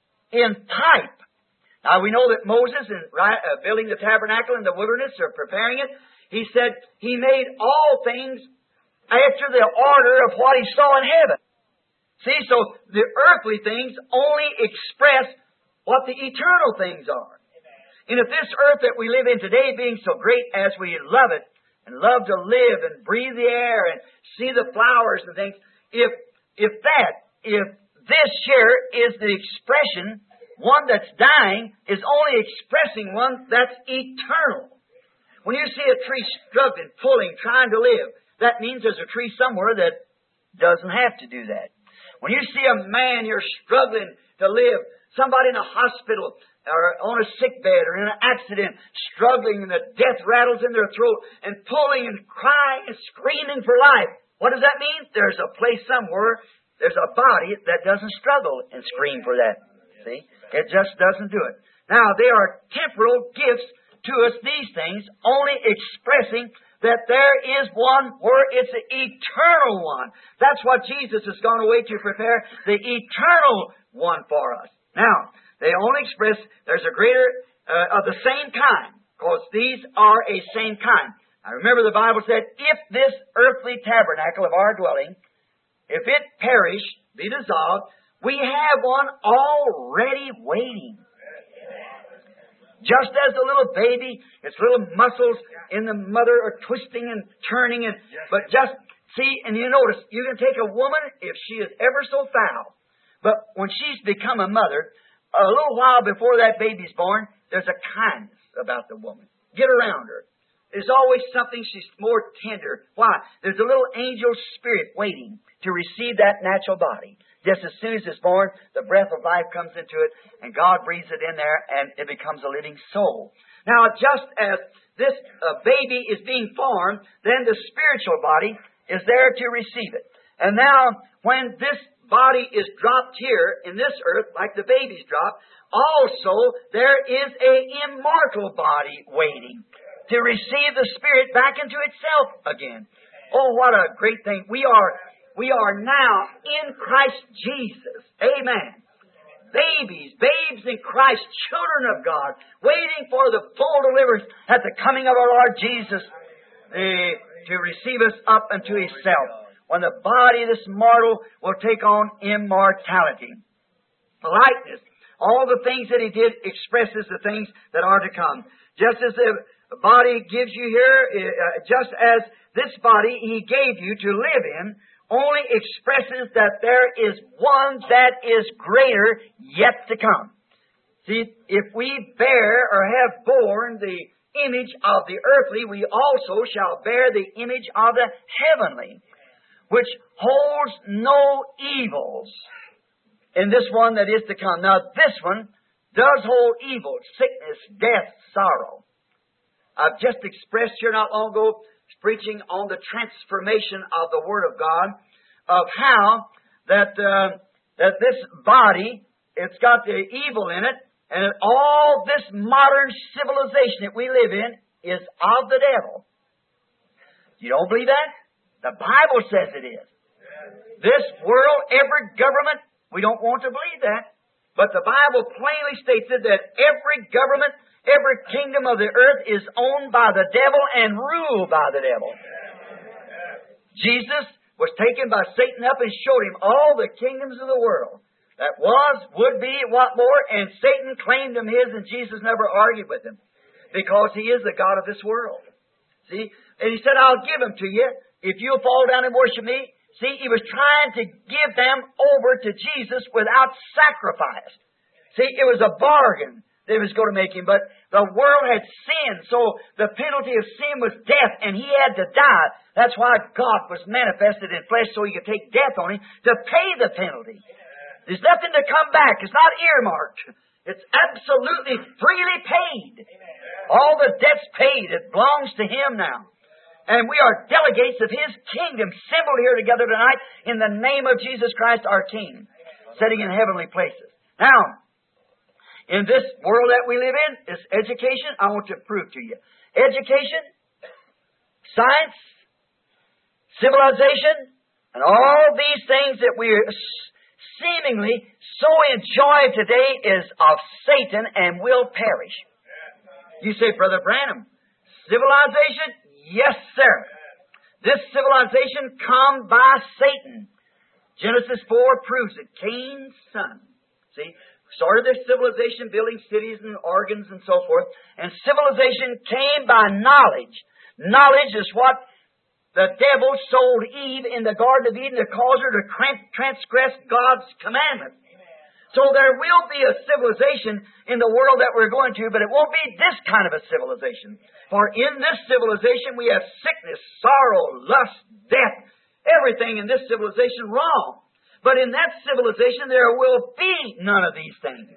in type. Now, we know that Moses, in uh, building the tabernacle in the wilderness or preparing it, he said he made all things after the order of what he saw in heaven. See, so the earthly things only express what the eternal things are. And if this earth that we live in today, being so great as we love it, and love to live and breathe the air and see the flowers and things. If, if that, if this here is the expression, one that's dying is only expressing one that's eternal. When you see a tree struggling, pulling, trying to live, that means there's a tree somewhere that doesn't have to do that. When you see a man here struggling to live, somebody in a hospital or on a sick bed or in an accident, struggling and the death rattles in their throat and pulling and crying and screaming for life, what does that mean? There's a place somewhere, there's a body that doesn't struggle and scream for that. See? It just doesn't do it. Now, they are temporal gifts to us, these things, only expressing that there is one where it's an eternal one. That's what Jesus has gone away to prepare, the eternal one for us. Now, they only express there's a greater uh, of the same kind, because these are a same kind. Now, remember the Bible said, if this earthly tabernacle of our dwelling, if it perish, be dissolved, we have one already waiting. Just as a little baby, its little muscles in the mother are twisting and turning, and but just see, and you notice, you can take a woman if she is ever so foul, but when she's become a mother, a little while before that baby's born, there's a kindness about the woman. Get around her. There's always something she's more tender. Why? There's a little angel spirit waiting to receive that natural body. Just as soon as it's born, the breath of life comes into it, and God breathes it in there, and it becomes a living soul. Now, just as this uh, baby is being formed, then the spiritual body is there to receive it. And now, when this body is dropped here in this earth, like the baby's dropped, also there is a immortal body waiting to receive the spirit back into itself again. Oh, what a great thing. We are We are now in Christ Jesus. Amen. Babies, babes in Christ, children of God, waiting for the full deliverance at the coming of our Lord Jesus uh, to receive us up unto Himself, when the body of this mortal will take on immortality. The likeness, all the things that He did expresses the things that are to come. Just as the body gives you here, uh, just as this body He gave you to live in, only expresses that there is one that is greater yet to come. See, if we bear or have borne the image of the earthly, we also shall bear the image of the heavenly, which holds no evils in this one that is to come. Now, this one does hold evil, sickness, death, sorrow. I've just expressed here not long ago, preaching on the transformation of the Word of God, of how that uh, that this body, it's got the evil in it, and that all this modern civilization that we live in is of the devil. You don't believe that? The Bible says it is. This world, every government, we don't want to believe that, but the Bible plainly states it that every government, every kingdom of the earth is owned by the devil and ruled by the devil. Jesus was taken by Satan up and showed him all the kingdoms of the world that was, would be, what more, and Satan claimed them his, and Jesus never argued with him because He is the God of this world. See? And He said, I'll give them to you if you'll fall down and worship me. See, He was trying to give them over to Jesus without sacrifice. See, it was a bargain that He was going to make him, but the world had sinned, so the penalty of sin was death, and He had to die. That's why God was manifested in flesh, so He could take death on Him to pay the penalty. There's nothing to come back. It's not earmarked. It's absolutely freely paid. All the debt's paid. It belongs to Him now. And we are delegates of His kingdom, assembled here together tonight in the name of Jesus Christ, our King, sitting in heavenly places. Now, in this world that we live in, this education, I want to prove to you. Education, science, civilization, and all these things that we seemingly so enjoy today is of Satan and will perish. You say, Brother Branham, civilization? Yes, sir. This civilization come by Satan. Genesis four proves it. Cain's son. See? Started their civilization, building cities and organs and so forth. And civilization came by knowledge. Knowledge is what the devil sold Eve in the Garden of Eden to cause her to transgress God's commandment. So there will be a civilization in the world that we're going to, but it won't be this kind of a civilization. For in this civilization we have sickness, sorrow, lust, death, everything in this civilization wrong. But in that civilization there will be none of these things.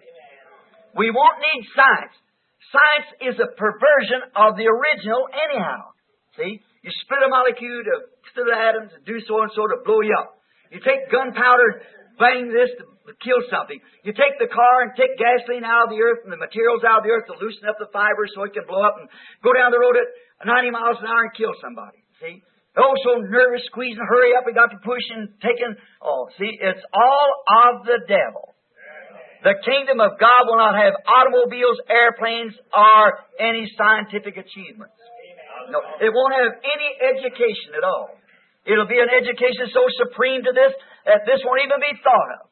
We won't need science. Science is a perversion of the original anyhow. See? You split a molecule to split atoms and do so and so to blow you up. You take gunpowder, bang this to kill something. You take the car and take gasoline out of the earth and the materials out of the earth to loosen up the fibers so it can blow up and go down the road at ninety miles an hour and kill somebody. See? Oh, so nervous, squeezing, hurry up, we got to push and taking. Oh, see, it's all of the devil. The kingdom of God will not have automobiles, airplanes, or any scientific achievements. No, it won't have any education at all. It'll be an education so supreme to this that this won't even be thought of.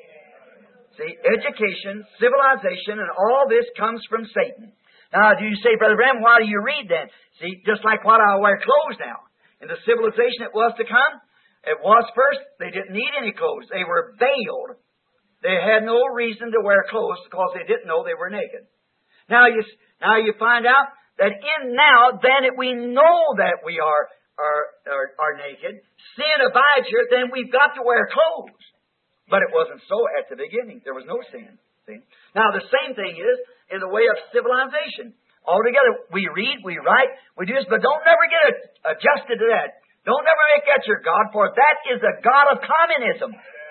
See, education, civilization, and all this comes from Satan. Now, do you say, Brother Branham, why do you read that? See, just like why do I wear clothes now? In the civilization that was to come, it was first, they didn't need any clothes. They were veiled. They had no reason to wear clothes because they didn't know they were naked. Now you, now you find out that in now, then it, we know that we are, are, are, are naked. Sin abides here, then we've got to wear clothes. But it wasn't so at the beginning. There was no sin. See? Now the same thing is in the way of civilization. Altogether, we read, we write, we do this, but don't never get adjusted to that. Don't never make that your God, for that is the God of communism.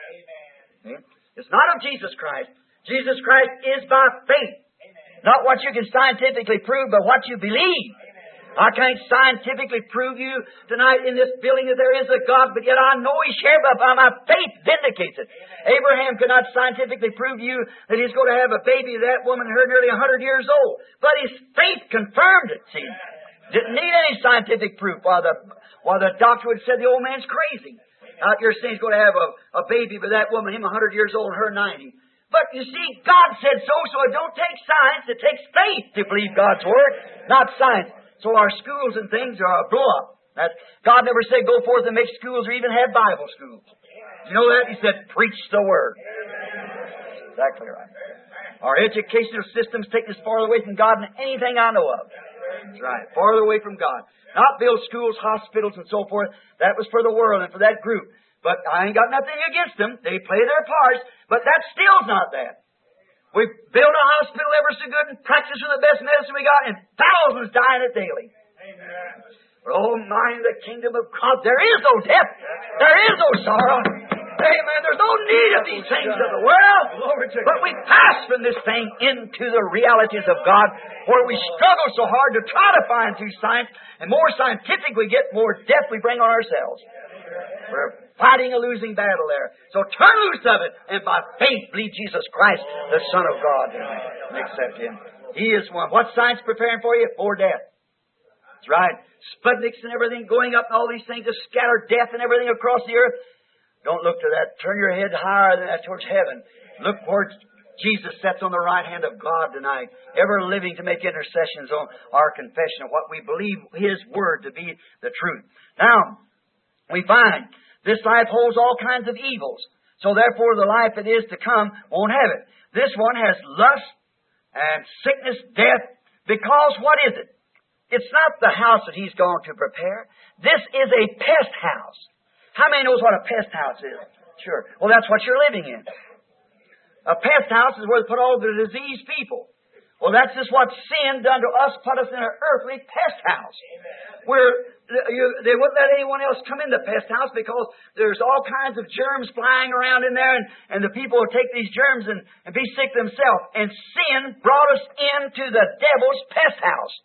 See? It's not of Jesus Christ. Jesus Christ is by faith. Not what you can scientifically prove, but what you believe. I can't scientifically prove you tonight in this building that there is a God, but yet I know He's here, but by my faith vindicates it. Abraham could not scientifically prove you that he's going to have a baby, that woman, her nearly one hundred years old. But his faith confirmed it, see. Didn't need any scientific proof, while the, while the doctor would have said the old man's crazy. Out here saying he's going to have a, a baby with that woman, him one hundred years old and her ninety. But you see, God said so, so it don't take science, it takes faith to believe God's Word, not science. So our schools and things are a blow-up. That's, God never said go forth and make schools or even have Bible schools. You know that? He said preach the Word. Exactly right. Our educational system's taken us farther away from God than anything I know of. That's right. Farther away from God. Not build schools, hospitals, and so forth. That was for the world and for that group. But I ain't got nothing against them. They play their parts. But that still's not that. We build a hospital ever so good and practice with the best medicine we got, and thousands dying it daily. Amen. But oh my, in the kingdom of God, there is no death. There is no sorrow. Amen. There's no need of these things of the world. But we pass from this thing into the realities of God, where we struggle so hard to try to find through science, and more scientific we get, more death we bring on ourselves. We're fighting a losing battle there. So turn loose of it, and by faith believe Jesus Christ, the Son of God, and accept Him. He is one. What's science preparing for you? For death. That's right. Sputniks and everything going up and all these things to scatter death and everything across the earth. Don't look to that. Turn your head higher than that towards heaven. Look towards Jesus sits on the right hand of God tonight, ever living to make intercessions on our confession of what we believe His Word to be the truth. Now, we find this life holds all kinds of evils. So therefore the life that is to come won't have it. This one has lust and sickness, death, because what is it? It's not the house that He's going to prepare. This is a pest house. How many knows what a pest house is? Sure. Well, that's what you're living in. A pest house is where they put all the diseased people. Well, that's just what sin done to us, put us in an earthly pest house. Where you, they wouldn't let anyone else come in the pest house because there's all kinds of germs flying around in there, and, and the people will take these germs and, and be sick themselves. And sin brought us into the devil's pest house.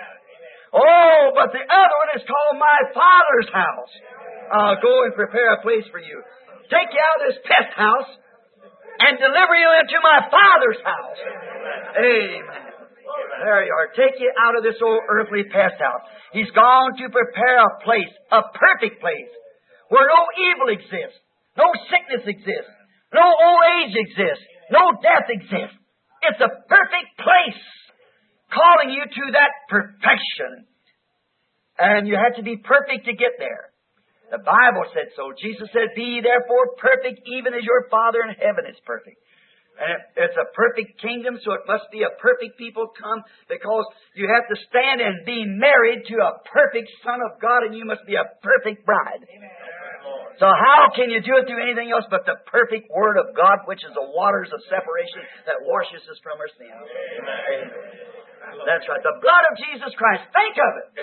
Oh, but the other one is called my Father's house. I'll go and prepare a place for you. Take you out of this pest house and deliver you into my Father's house. Amen. There you are. Take you out of this old earthly pest house. He's gone to prepare a place, a perfect place, where no evil exists, no sickness exists, no old age exists, no death exists. It's a perfect place, calling you to that perfection. And you had to be perfect to get there. The Bible said so. Jesus said, "Be ye therefore perfect, even as your Father in heaven is perfect." And it, it's a perfect kingdom, so it must be a perfect people come, because you have to stand and be married to a perfect Son of God, and you must be a perfect bride. Amen. So how can you do it through anything else but the perfect Word of God, which is the waters of separation that washes us from our sins? Amen. That's right. The blood of Jesus Christ. Think of it.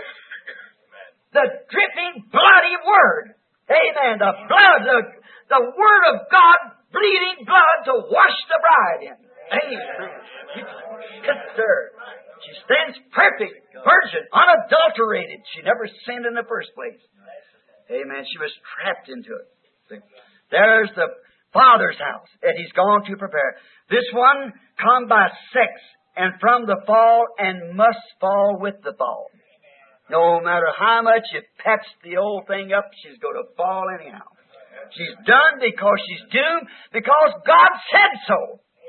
The dripping, bloody Word. Amen. The blood, the, the Word of God, bleeding blood to wash the bride in. Amen. Yes, sir. She stands perfect, virgin, unadulterated. She never sinned in the first place. Amen. She was trapped into it. See? There's the Father's house that He's gone to prepare. This one come by sex and from the fall, and must fall with the fall. No matter how much you patch the old thing up, she's going to fall anyhow. She's done because she's doomed, because God said so.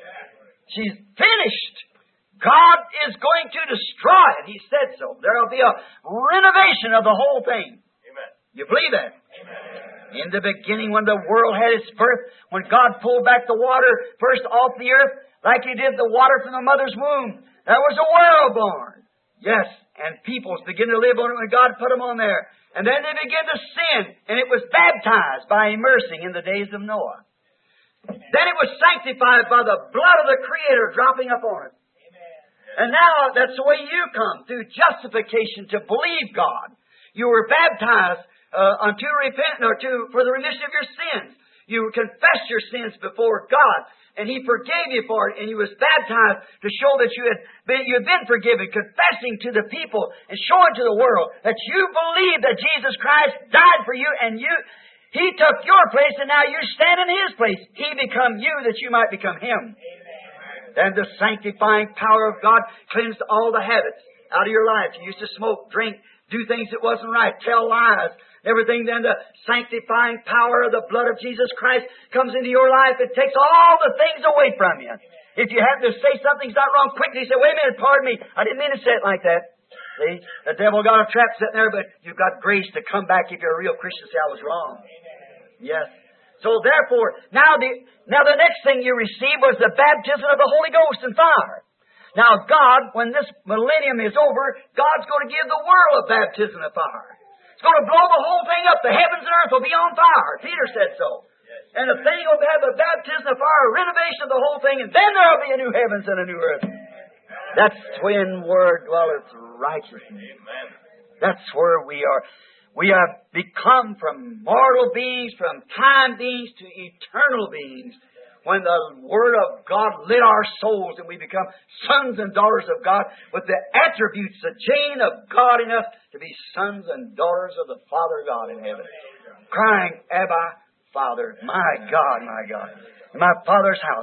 She's finished. God is going to destroy it. He said so. There will be a renovation of the whole thing. Amen. You believe that? Amen. In the beginning, when the world had its birth, when God pulled back the water first off the earth, like He did the water from the mother's womb, there was a world born. Yes, and peoples begin to live on it when God put them on there. And then they began to sin, and it was baptized by immersing in the days of Noah. Amen. Then it was sanctified by the blood of the Creator dropping upon it. Amen. And now that's the way you come, through justification, to believe God. You were baptized uh, unto repentance, or to for the remission of your sins. You confessed your sins before God, and He forgave you for it, and you was baptized to show that you had been, you had been forgiven, confessing to the people and showing to the world that you believe that Jesus Christ died for you, and you He took your place, and now you stand in His place. He become you that you might become Him. Amen. Then the sanctifying power of God cleansed all the habits out of your life. You used to smoke, drink, do things that wasn't right, tell lies. Everything, then the sanctifying power of the blood of Jesus Christ comes into your life. It takes all the things away from you. If you have to say something's not wrong, quickly say, "Wait a minute, pardon me. I didn't mean to say it like that." See? The devil got a trap sitting there, but you've got grace to come back if you're a real Christian and say, "I was wrong." Yes. So therefore, now the, now the next thing you received was the baptism of the Holy Ghost and fire. Now God, when this millennium is over, God's going to give the world a baptism of fire. It's going to blow the whole thing up. The heavens and earth will be on fire. Peter said so. Yes. And the thing will have a baptism of fire, a renovation of the whole thing, and then there will be a new heavens and a new earth. That's when where dwelleth righteousness. Amen. That's where we are. We have become from mortal beings, from time beings to eternal beings. When the Word of God lit our souls and we become sons and daughters of God with the attributes, the gene of God in us to be sons and daughters of the Father God in heaven. Crying, "Abba, Father, my God, my God, in my Father's house."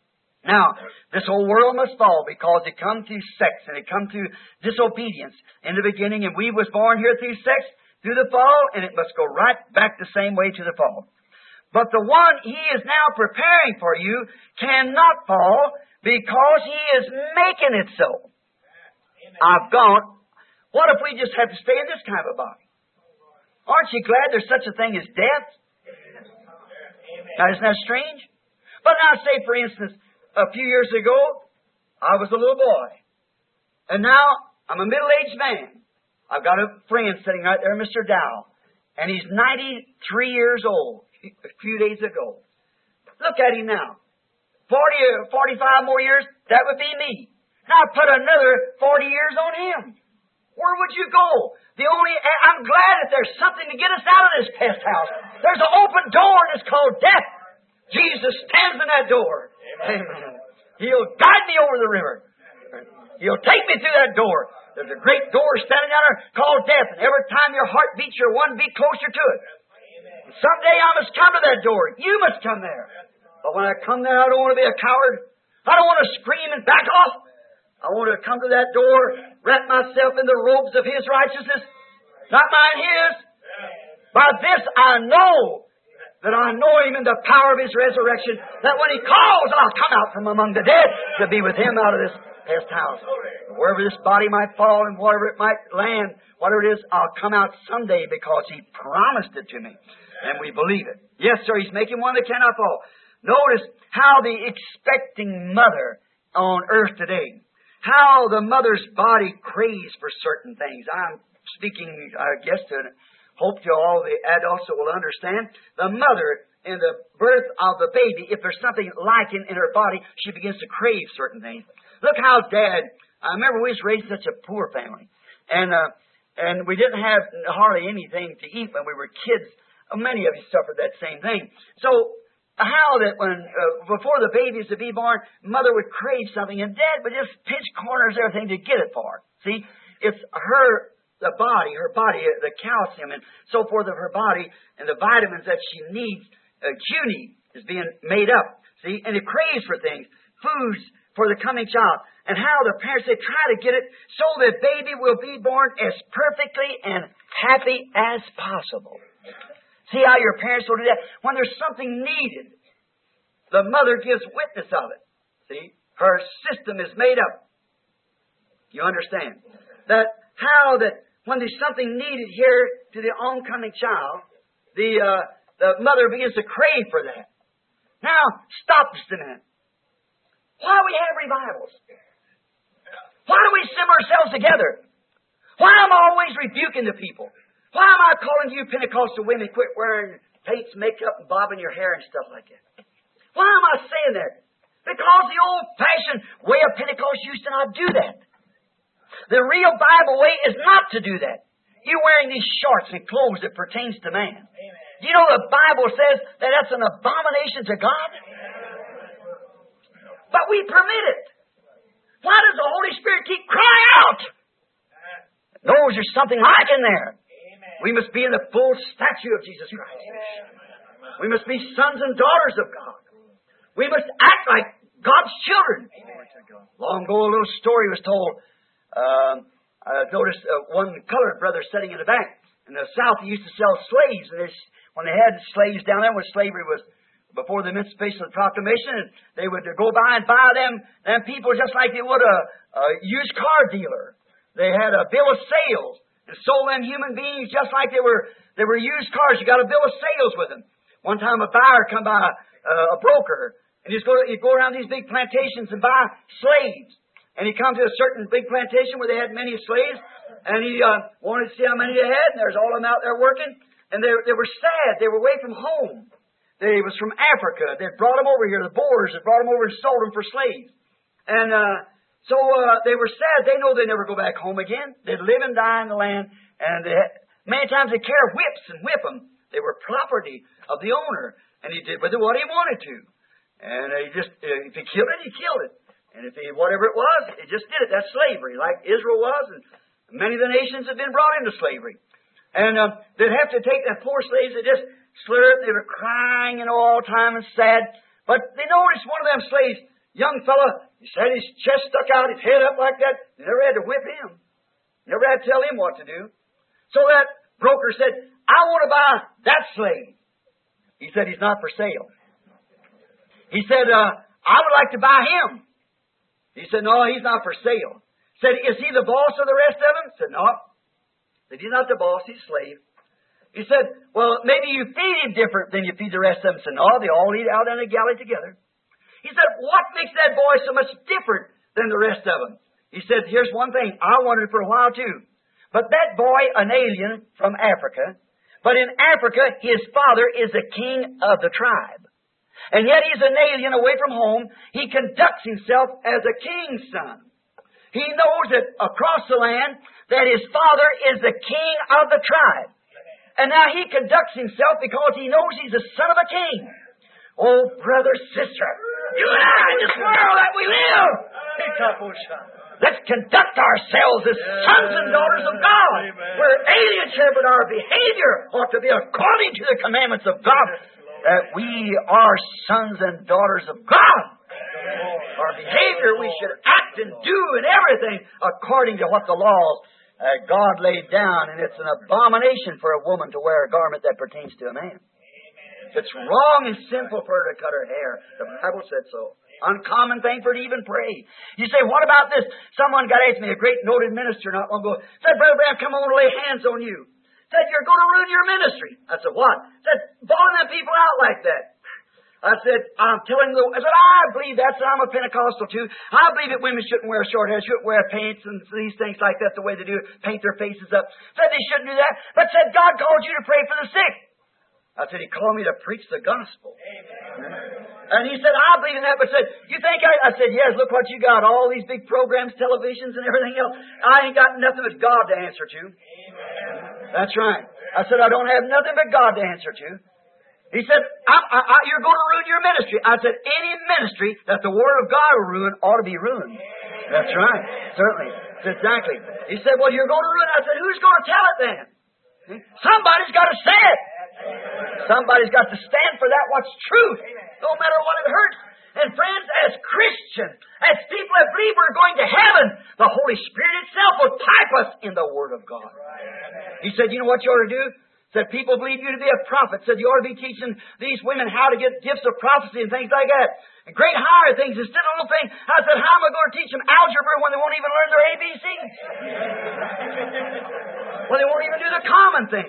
Now, this whole world must fall because it come through sex and it come through disobedience in the beginning. And we was born here through sex, through the fall, and it must go right back the same way to the fall. But the one He is now preparing for you cannot fall because He is making it so. Amen. I've gone, what if we just had to stay in this kind of a body? Aren't you glad there's such a thing as death? Amen. Now, isn't that strange? But now, say, for instance, a few years ago, I was a little boy. And now, I'm a middle-aged man. I've got a friend sitting right there, Mister Dow. And he's ninety-three years old. A few days ago. Look at him now. forty or forty-five more years, that would be me. Now put another forty years on him. Where would you go? The only, I'm glad that there's something to get us out of this pest house. There's an open door and it's called death. Jesus stands in that door. Amen. He'll guide me over the river. He'll take me through that door. There's a great door standing out there called death. And every time your heart beats, you're one beat closer to it. Someday I must come to that door. You must come there. But when I come there, I don't want to be a coward. I don't want to scream and back off. I want to come to that door, wrap myself in the robes of His righteousness. Not mine, His. By this I know that I know Him in the power of His resurrection, that when He calls, I'll come out from among the dead to be with Him out of this pest house. Wherever this body might fall and wherever it might land, whatever it is, I'll come out someday because He promised it to me. And we believe it. Yes, sir, He's making one that cannot fall. Notice how the expecting mother on earth today, how the mother's body craves for certain things. I'm speaking, I guess, to hope to all the adults that will understand. The mother, in the birth of the baby, if there's something lacking in her body, she begins to crave certain things. Look how Dad, I remember we was raised such a poor family. And uh, and we didn't have hardly anything to eat when we were kids. Many of you suffered that same thing. So how that when, uh, before the baby is to be born, mother would crave something, and Dad would just pinch corners everything to get it for her. See, it's her, the body, her body, the calcium and so forth of her body, and the vitamins that she needs, uh, Q need, is being made up. See, and it craves for things, foods for the coming child. And how the parents, they try to get it so the baby will be born as perfectly and happy as possible. See how your parents will do that? When there's something needed, the mother gives witness of it. See? Her system is made up. You understand? That how that when there's something needed here to the oncoming child, the uh, the mother begins to crave for that. Now, stop just a minute. Why do we have revivals? Why do we assemble ourselves together? Why am I always rebuking the people? Why am I calling you Pentecostal women quit wearing paints, makeup, and bobbing your hair and stuff like that? Why am I saying that? Because the old-fashioned way of Pentecost used to not do that. The real Bible way is not to do that. You're wearing these shorts and clothes that pertains to man. Amen. Do you know the Bible says that that's an abomination to God? But we permit it. Why does the Holy Spirit keep crying out? Knows there's something lacking there. We must be in the full stature of Jesus Christ. We must be sons and daughters of God. We must act like God's children. Long ago, a little story was told. Um, I noticed uh, one colored brother sitting in the back. In the South, he used to sell slaves. And this, when they had slaves down there, when slavery was before the Emancipation Proclamation, and they would go by and buy them, them people just like they would a, a used car dealer. They had a bill of sales. And sold them human beings just like they were they were used cars. You got a bill of sales with them. One time a buyer come by, uh, a broker, and he'd go, he'd go around these big plantations and buy slaves. And he come to a certain big plantation where they had many slaves, and he uh, wanted to see how many they had, and there's all of them out there working. And they, they were sad. They were away from home. They was from Africa. They brought them over here. The Boers had brought them over and sold them for slaves. And uh So uh, they were sad. They know they never go back home again. They'd live and die in the land. And they had, many times they'd carry whips and whip them. They were property of the owner. And he did with it what he wanted to. And uh, he just, uh, if he killed it, he killed it. And if he, whatever it was, he just did it. That's slavery, like Israel was. And many of the nations have been brought into slavery. And uh, they'd have to take that poor slaves. They just slurred. They were crying, you know, all the time and sad. But they noticed one of them slaves, young fella, he had his chest stuck out, his head up like that. They never had to whip him. Never had to tell him what to do. So that broker said, I want to buy that slave. He said, he's not for sale. He said, uh, I would like to buy him. He said, no, he's not for sale. Said, is he the boss of the rest of them? Said, no. Said, he's not the boss, he's slave. He said, well, maybe you feed him different than you feed the rest of them. Said, no, they all eat out in a galley together. He said, what makes that boy so much different than the rest of them? He said, here's one thing. I wondered for a while too. But that boy, an alien from Africa, but in Africa, his father is the king of the tribe. And yet he's an alien away from home. He conducts himself as a king's son. He knows that across the land that his father is the king of the tribe. And now he conducts himself because he knows he's the son of a king. Oh, brother, sister, you and I in this world that we live, let's conduct ourselves as sons and daughters of God. We're aliens here, but our behavior ought to be according to the commandments of God, that we are sons and daughters of God. Our behavior, we should act and do and everything according to what the laws uh, God laid down, and it's an abomination for a woman to wear a garment that pertains to a man. It's wrong and sinful for her to cut her hair. The Bible said so. Uncommon thing for to even pray. You say, what about this? Someone got asked me, a great noted minister not long ago, said, Brother Branham, come on, lay hands on you. Said, you're going to ruin your ministry. I said, what? Said, bawling them people out like that. I said, I'm telling the, I said, I believe that. I said, I'm a Pentecostal too. I believe that women shouldn't wear short hair, shouldn't wear pants and these things like that, the way they do it, paint their faces up. Said they shouldn't do that. But said, God called you to pray for the sick. I said, He called me to preach the gospel. Amen. And he said, I believe in that, but said, you think I, I said, yes, look what you got, all these big programs, televisions, and everything else. I ain't got nothing but God to answer to. Amen. That's right. I said, I don't have nothing but God to answer to. He said, I, I, I, you're going to ruin your ministry. I said, any ministry that the Word of God will ruin ought to be ruined. Amen. That's right. Certainly. That's exactly. He said, well, you're going to ruin it. I said, who's going to tell it then? Somebody's got to say it. Somebody's got to stand for that what's truth, no matter what it hurts. And friends, as Christians, as people that believe we're going to heaven, the Holy Spirit itself will type us in the Word of God. He said, you know what you ought to do? Said, people believe you to be a prophet. Said, you ought to be teaching these women how to get gifts of prophecy and things like that. And great higher things instead of little things. I said, how am I going to teach them algebra when they won't even learn their A B Cs? When they won't even do the common thing.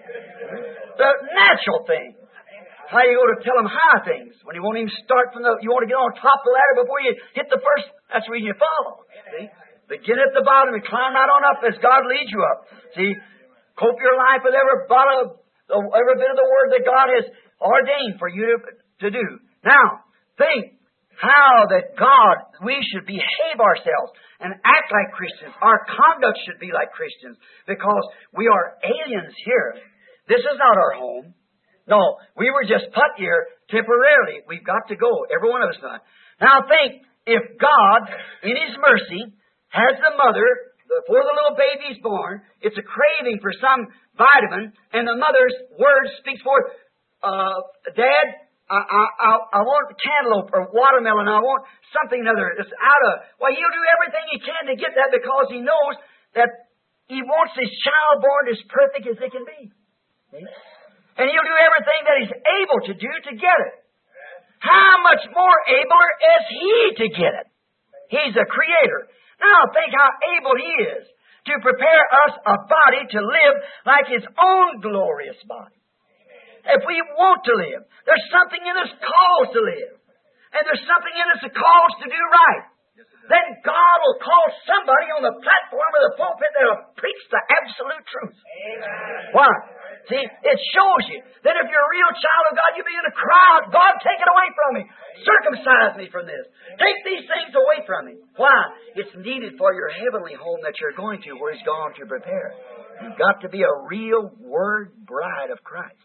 The natural thing. How you go to tell them high things when you won't even start from the, you want to get on top of the ladder before you hit the first, that's the reason you fall. See? Begin at the bottom and climb right on up as God leads you up. See? Cope your life with every, bottle, every bit of the Word that God has ordained for you to, to do. Now, think how that God, we should behave ourselves and act like Christians. Our conduct should be like Christians because we are aliens here. This is not our home. No, we were just put here temporarily. We've got to go. Every one of us not. Now think, if God, in His mercy, has the mother, before the little baby's born, it's a craving for some vitamin, and the mother's word speaks forth, uh, Dad, I, I, I, I want cantaloupe or watermelon. I want something other. It's out of, well, He'll do everything He can to get that because He knows that He wants His child born as perfect as they can be. See? And He'll do everything that He's able to do to get it. How much more abler is He to get it? He's a creator. Now think how able He is to prepare us a body to live like His own glorious body. If we want to live, there's something in us calls to live. And there's something in us that calls to do right. Then God will call somebody on the platform of the pulpit that will preach the absolute truth. Amen. Why? See, it shows you that if you're a real child of God, you'll be in a crowd. God, take it away from me. Circumcise me from this. Take these things away from me. Why? It's needed for your heavenly home that you're going to, where He's gone to prepare. You've got to be a real Word bride of Christ.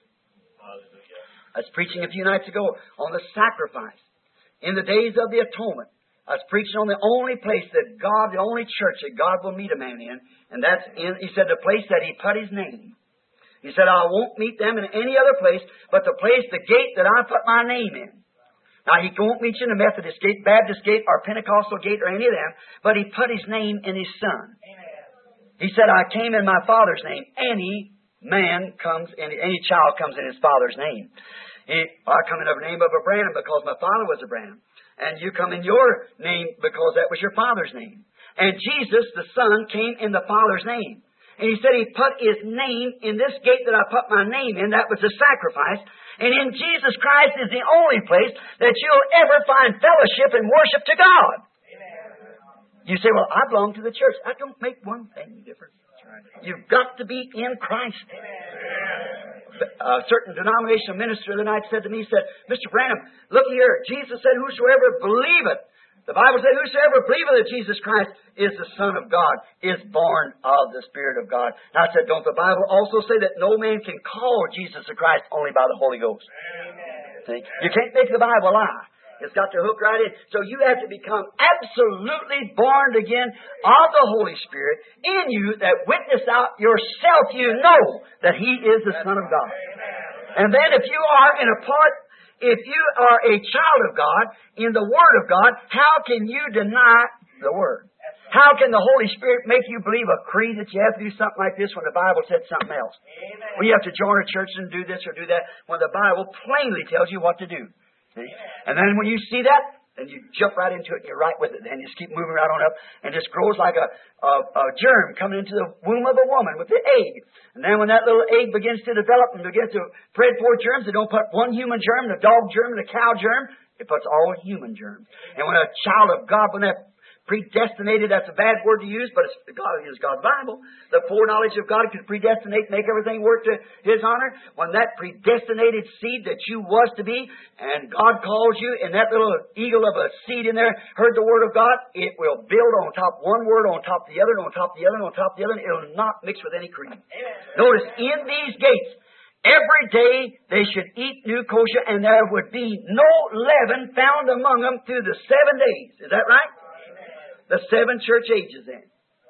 I was preaching a few nights ago on the sacrifice. In the days of the atonement, I was preaching on the only place that God, the only church that God will meet a man in, and that's in, he said, the place that He put His name. He said, I won't meet them in any other place but the place, the gate that I put my name in. Now, He won't meet you in the Methodist gate, Baptist gate, or Pentecostal gate, or any of them, but He put His name in His Son. Amen. He said, I came in my Father's name. Any man comes, in, any child comes in his Father's name. He, I come in the name of a Branham because my father was a Branham. And you come in your name because that was your father's name. And Jesus, the Son, came in the Father's name. And He said He put His name in this gate that I put my name in. That was a sacrifice. And in Jesus Christ is the only place that you'll ever find fellowship and worship to God. Amen. You say, well, I belong to the church. I don't make one thing different. Right. You've got to be in Christ. Amen. A certain denominational minister the night said to me, he said, Mister Branham, look here. Jesus said, whosoever believeth. The Bible said, whosoever believeth that Jesus Christ is the Son of God, is born of the Spirit of God. And I said, don't the Bible also say that no man can call Jesus the Christ only by the Holy Ghost? Amen. See? You can't make the Bible lie. It's got to hook right in. So you have to become absolutely born again of the Holy Spirit in you that witness out yourself. You know that He is the Son of God. And then if you are in a part, if you are a child of God, in the Word of God, how can you deny the Word? How can the Holy Spirit make you believe a creed that you have to do something like this when the Bible said something else? Amen. Well, you have to join a church and do this or do that when the Bible plainly tells you what to do. See? And then when you see that, and you jump right into it, and you're right with it, and you just keep moving right on up, and it just grows like a, a, a germ coming into the womb of a woman with the egg. And then when that little egg begins to develop and begins to spread forth germs, they don't put one human germ, the dog germ, the cow germ. It puts all human germs. And when a child of God, when that predestinated, that's a bad word to use, but it's God is God's Bible. The foreknowledge of God could predestinate, make everything work to His honor. When that predestinated seed that you was to be, and God calls you, and that little eagle of a seed in there heard the word of God, it will build on top one word, on top of the other, and on top of the other, and on top of the other, and it will not mix with any cream. Amen. Notice, in these gates, every day they should eat new kosher, and there would be no leaven found among them through the seven days. Is that right? The seven church ages then.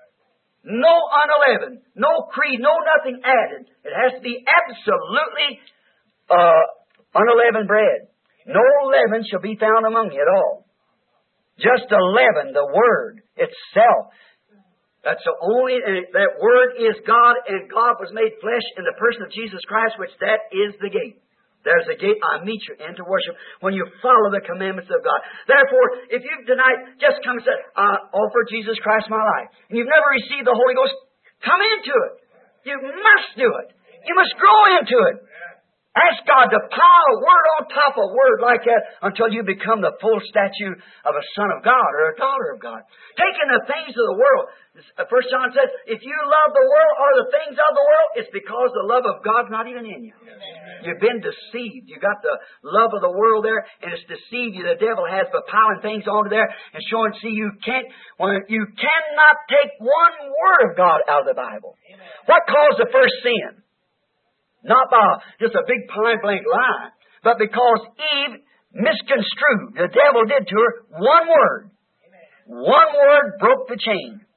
No unleavened, no creed, no nothing added. It has to be absolutely uh, unleavened bread. No leaven shall be found among you at all. Just the leaven, the Word itself. That's the only, that Word is God, and God was made flesh in the person of Jesus Christ, which that is the gate. There's a gate I meet you in to worship when you follow the commandments of God. Therefore, if you've tonight just come and said, I offer Jesus Christ my life, and you've never received the Holy Ghost, come into it. You must do it. You must grow into it. Ask God to pile word on top of word like that until you become the full statue of a son of God or a daughter of God. Taking the things of the world. First John says, if you love the world or the things of the world, it's because the love of God's not even in you. You've been deceived. You got the love of the world there, and it's deceived you. The devil has by piling things onto there and showing, see, you can't, well, you cannot take one word of God out of the Bible. What caused the first sin? Not by just a big point blank lie, but because Eve misconstrued. The devil did to her one word. One word broke the chain.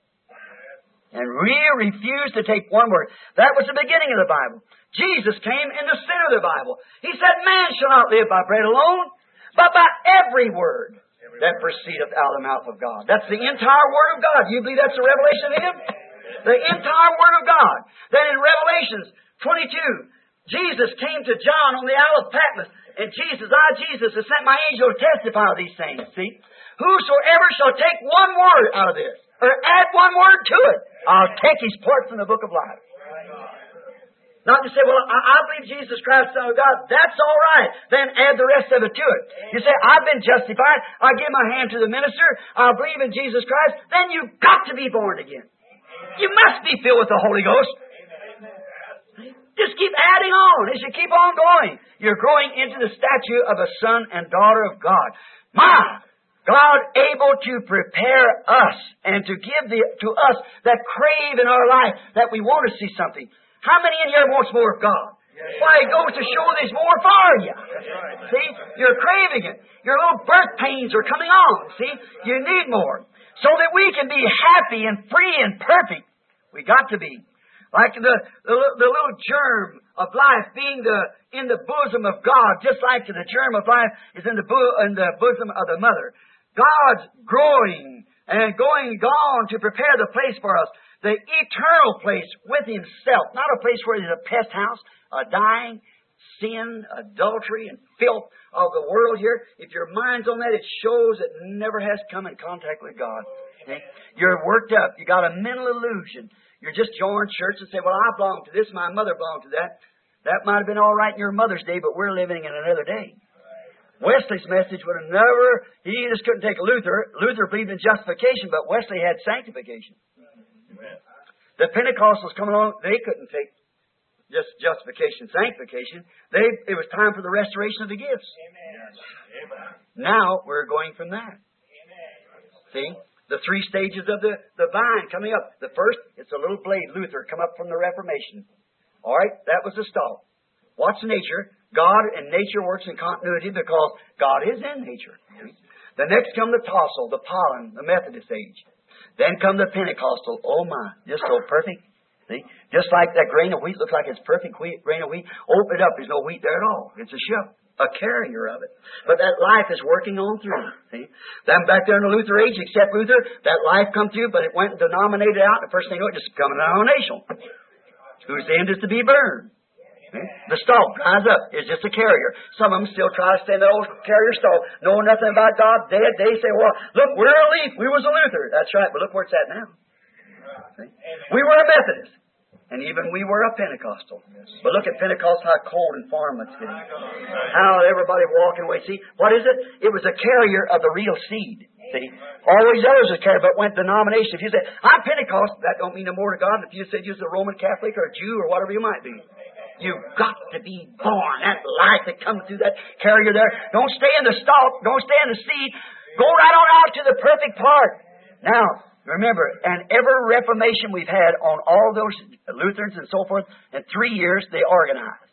And we refused to take one word. That was the beginning of the Bible. Jesus came in the center of the Bible. He said, man shall not live by bread alone, but by every word that proceedeth out of the mouth of God. That's the entire Word of God. You believe that's the revelation of Him? The entire Word of God. Then in Revelations twenty-two, Jesus came to John on the Isle of Patmos, and Jesus, I, Jesus, has sent my angel to testify of these things. See? Whosoever shall take one word out of this, or add one word to it, I'll take his part from the book of life. Not to say, well, I, I believe Jesus Christ, Son of God. That's all right. Then add the rest of it to it. You say, I've been justified. I give my hand to the minister. I believe in Jesus Christ. Then you've got to be born again. You must be filled with the Holy Ghost. Just keep adding on. As you keep on going, you're growing into the stature of a son and daughter of God. My God able to prepare us and to give the, to us that crave in our life that we want to see something. How many in here wants more of God? Why, it goes to show there's more for you. See? You're craving it. Your little birth pains are coming on. See? You need more. So that we can be happy and free and perfect. We got to be. Like the, the, the little germ of life being the in the bosom of God, just like the germ of life is in the, bo- in the bosom of the mother. God's growing and going on to prepare the place for us. The eternal place with Himself. Not a place where there's a pest house, a dying, sin, adultery, and filth of the world here. If your mind's on that, it shows it never has come in contact with God. Okay? You're worked up. You got a mental illusion. You're just joining church and say, well, I belong to this, my mother belonged to that. That might have been all right in your mother's day, but we're living in another day. Wesley's message would have never, he just couldn't take Luther. Luther believed in justification, but Wesley had sanctification. The Pentecostals coming along, they couldn't take just justification, sanctification. They, it was time for the restoration of the gifts. Amen. Now we're going from that. Amen. See? The three stages of the, the vine coming up. The first, it's a little blade, Luther, come up from the Reformation. All right, that was the stalk. What's nature? God and nature works in continuity because God is in nature. The next come the tassel, the pollen, the Methodist age. Then come the Pentecostal. Oh my, just so perfect. See? Just like that grain of wheat looks like it's perfect wheat, grain of wheat. Open it up, there's no wheat there at all. It's a shell, a carrier of it. But that life is working on through. See? Then back there in the Luther age, except Luther, that life come through, but it went and denominated out. The first thing it was just become a denomination, whose end is to be burned. The stalk dries up. It's just a carrier. Some of them still try to stay in that old carrier stalk, knowing nothing about God, dead. They say, well, look, we're a leaf. We was a Luther. That's right, but look where it's at now. See? We were a Methodist. And even we were a Pentecostal. But look at Pentecost, how cold and foreign it's getting. How everybody walking away. See, what is it? It was a carrier of the real seed. See, all these others are carried, but went denomination. If you say, I'm Pentecost, that don't mean no more to God. If you said you're a Roman Catholic or a Jew or whatever you might be. You've got to be born. That life that comes through that carrier there. Don't stay in the stalk. Don't stay in the seed. Go right on out to the perfect part. Now, remember, and every reformation we've had on all those Lutherans and so forth, in three years they organized.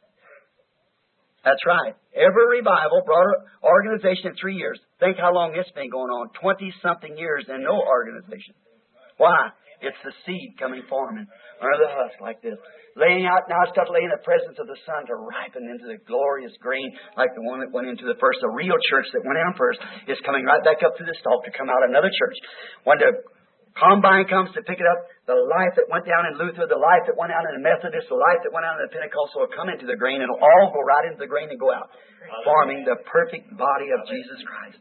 That's right. Every revival brought an organization in three years. Think how long it's been going on. Twenty-something years and no organization. Why? It's the seed coming forming under the husk like this. Laying out, now it's got to lay in the presence of the sun to ripen into the glorious grain like the one that went into the first. The real church that went in first is coming right back up through the stalk to come out another church. When the combine comes to pick it up, the life that went down in Luther, the life that went out in the Methodist, the life that went out in the Pentecostal will come into the grain. It'll all go right into the grain and go out, forming the perfect body of Jesus Christ.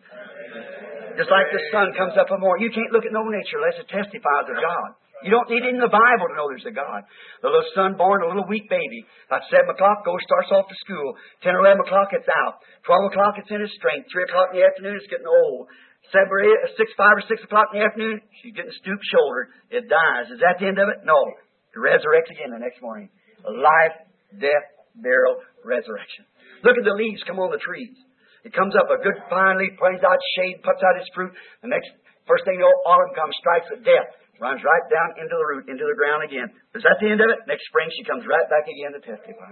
Just like the sun comes up in the morning. You can't look at no nature unless it testifies of God. You don't need it in the Bible to know there's a God. The little son born, a little weak baby. About seven o'clock, goes, starts off to school. ten or eleven o'clock, it's out. twelve o'clock, it's in his strength. three o'clock in the afternoon, it's getting old. Seven or eight, six, five or six o'clock in the afternoon, she's getting stooped shouldered. It dies. Is that the end of it? No. It resurrects again the next morning. Life, death, burial, resurrection. Look at the leaves come on the trees. It comes up a good fine leaf, brings out shade, puts out its fruit. The next, first thing you know, autumn comes, strikes at death. Runs right down into the root, into the ground again. Is that the end of it? Next spring she comes right back again to testify.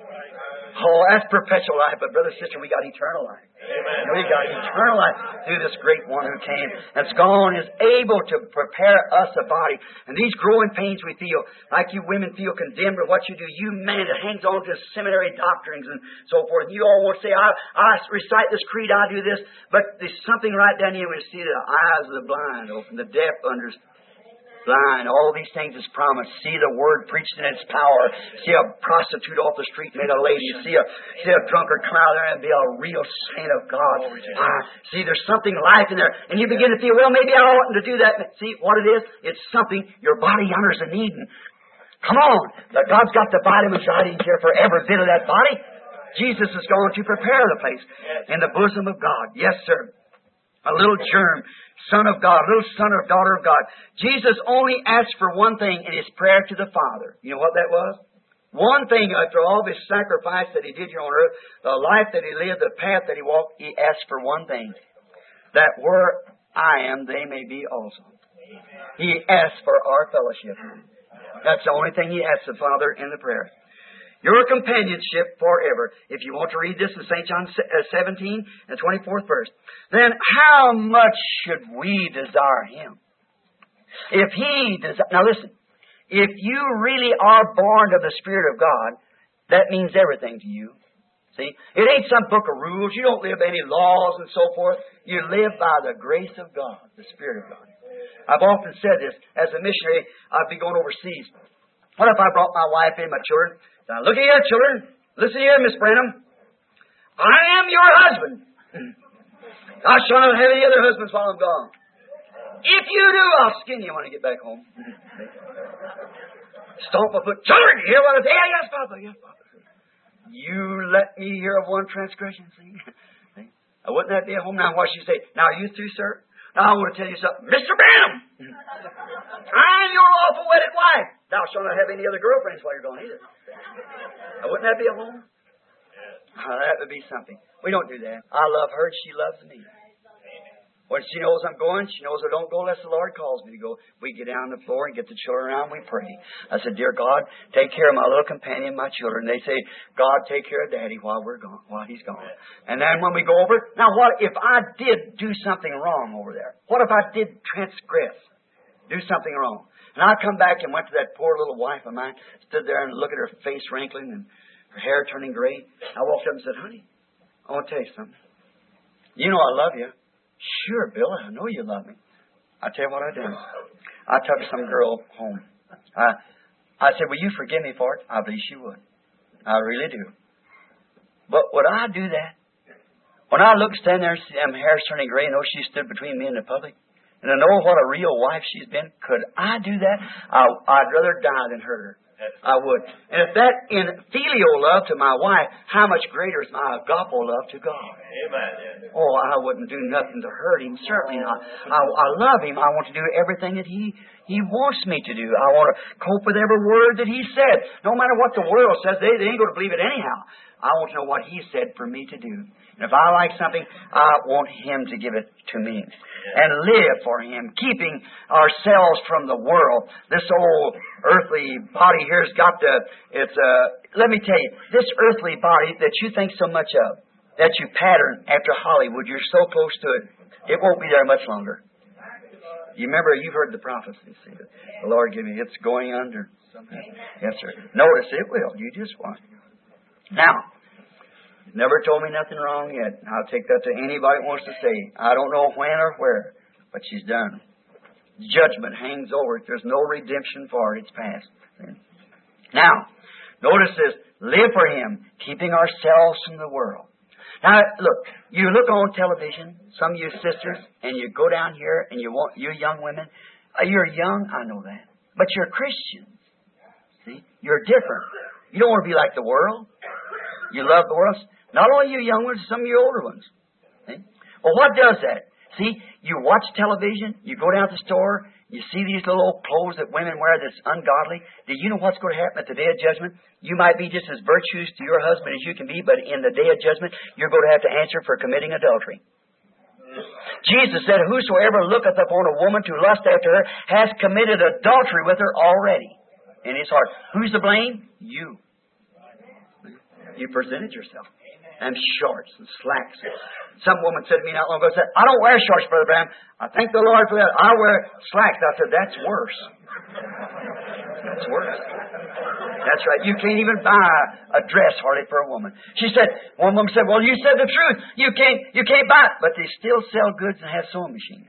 Oh, that's perpetual life. But brother, sister, we got eternal life. Amen. We got eternal life through this great one who came, that's gone, is able to prepare us a body. And these growing pains we feel, like you women feel condemned with what you do. You man that hangs on to seminary doctrines and so forth. You all want to say, I, I recite this creed, I do this. But there's something right down here where you see the eyes of the blind open, the deaf understand. Blind, all these things is promised. See the word preached in its power. See a prostitute off the street made a lady. See a see a drunkard come out there and be a real saint of God. Ah, see, there's something life in there, and you begin to feel, well, maybe I oughtn't to do that. But see what it is? It's something your body honors and needing. Come on, that God's got the vitamins right in here for every bit of that body. Jesus is going to prepare the place in the bosom of God. Yes, sir. A little germ. Son of God, little son or daughter of God. Jesus only asked for one thing in His prayer to the Father. You know what that was? One thing after all this sacrifice that He did here on earth, the life that He lived, the path that He walked, He asked for one thing. That where I am, they may be also. He asked for our fellowship. That's the only thing He asked the Father in the prayer. Your companionship forever. If you want to read this in Saint John seventeen and twenty-fourth verse, then how much should we desire Him? If He desire, now listen, if you really are born of the Spirit of God, that means everything to you. See, it ain't some book of rules. You don't live by any laws and so forth. You live by the grace of God, the Spirit of God. I've often said this as a missionary. I'd be going overseas. What if I brought my wife in, my children? Now, look here, children. Listen here, Miss Branham. I am your husband. I shall not have any other husbands while I'm gone. If you do, I'll skin you when I get back home. Stomp my foot. Children, you hear what I say? Yeah, yes, Papa. Yes, Papa. You let me hear of one transgression, see? see? Now, wouldn't that be at home? Now, what she say? Now, are you through, sir? Now, I want to tell you something. Mister Branham, I'm your lawful wedded wife. Thou shalt not have any other girlfriends while you're gone either. Now, wouldn't that be a home? Oh, that would be something. We don't do that. I love her and she loves me. When she knows I'm going, she knows I don't go unless the Lord calls me to go. We get down on the floor and get the children around and we pray. I said, dear God, take care of my little companion, my children. They say, God, take care of Daddy while we're gone, while he's gone. And then when we go over, now what if I did do something wrong over there? What if I did transgress? Do something wrong? And I come back and went to that poor little wife of mine, stood there and looked at her face wrinkling and her hair turning gray. I walked up and said, honey, I want to tell you something. You know I love you. Sure, Bill, I know you love me. I tell you what I did. I took some girl home. I, I said, will you forgive me for it? I believe she would. I really do. But would I do that? When I look, stand there and see them hair turning gray, and know she stood between me and the public, and I know what a real wife she's been, could I do that? I, I'd rather die than hurt her. I would. And if that in filial love to my wife, how much greater is my agape love to God? Amen. Oh, I wouldn't do nothing to hurt Him. Certainly not. I, I love Him. I want to do everything that He He wants me to do. I want to cope with every word that He said. No matter what the world says, they, they ain't going to believe it anyhow. I want to know what He said for me to do. And if I like something, I want Him to give it to me. And live for Him, keeping ourselves from the world. This old earthly body here's got to, it's, uh, let me tell you, this earthly body that you think so much of, that you pattern after Hollywood, you're so close to it, it won't be there much longer. You remember, you've heard the prophecy, see, that the Lord give me, it's going under. Yes, sir. Notice it will. You just watch. Now, never told me nothing wrong yet. I'll take that to anybody who wants to say. I don't know when or where, but she's done. Judgment hangs over it. There's no redemption for it. It's past. Now, notice this. Live for Him, keeping ourselves from the world. Now, look, you look on television, some of you sisters, and you go down here, and you want, you young women, uh, you're young, I know that, but you're Christians. See? You're different. You don't want to be like the world. You love the world. Not only you young ones, some of you older ones. See? Well, what does that? See, you watch television, you go down to the store, you see these little old clothes that women wear that's ungodly. Do you know what's going to happen at the day of judgment? You might be just as virtuous to your husband as you can be, but in the day of judgment, you're going to have to answer for committing adultery. Jesus said, whosoever looketh upon a woman to lust after her has committed adultery with her already in his heart. Who's to blame? You. You presented yourself. And shorts and slacks. Some woman said to me not long ago, said, I don't wear shorts, Brother Branham. I thank the Lord for that. I wear slacks. I said, that's worse. That's worse. That's right. You can't even buy a dress hardly for a woman. She said, one woman said, well, you said the truth. You can't, you can't buy it. But they still sell goods and have sewing machines.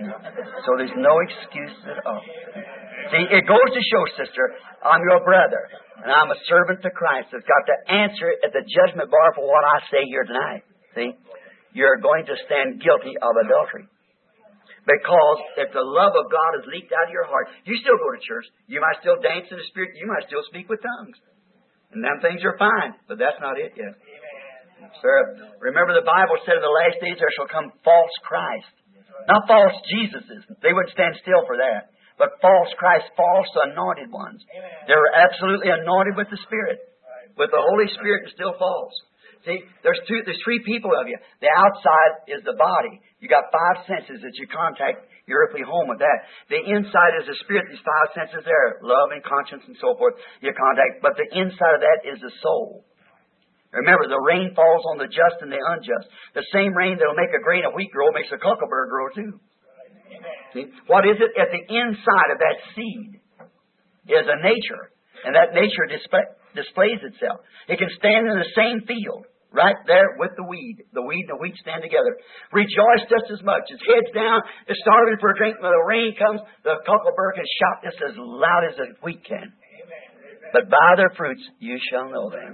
So there's no excuse at all. See, it goes to show, sister, I'm your brother, and I'm a servant to Christ that's got to answer at the judgment bar for what I say here tonight. See, you're going to stand guilty of adultery. Because if the love of God is leaked out of your heart, you still go to church. You might still dance in the Spirit. You might still speak with tongues. And them things are fine, but that's not it yet. Sir, remember the Bible said in the last days there shall come false Christ. Not false Jesuses. They wouldn't stand still for that. But false Christ, false anointed ones. They're absolutely anointed with the Spirit. With the Holy Spirit and still false. See, there's two, there's three people of you. The outside is the body. You got five senses that you contact your earthly home with that. The inside is the Spirit. These five senses there. Love and conscience and so forth. You contact. But the inside of that is the soul. Remember, the rain falls on the just and the unjust. The same rain that will make a grain of wheat grow makes a cuckleberry grow too. See? What is it? At the inside of that seed is a nature. And that nature display, displays itself. It can stand in the same field, right there with the weed. The weed and the wheat stand together. Rejoice just as much. Its head's down, it's starving for a drink. When the rain comes, the cuckleberry can shout just as loud as the wheat can. But by their fruits you shall know them.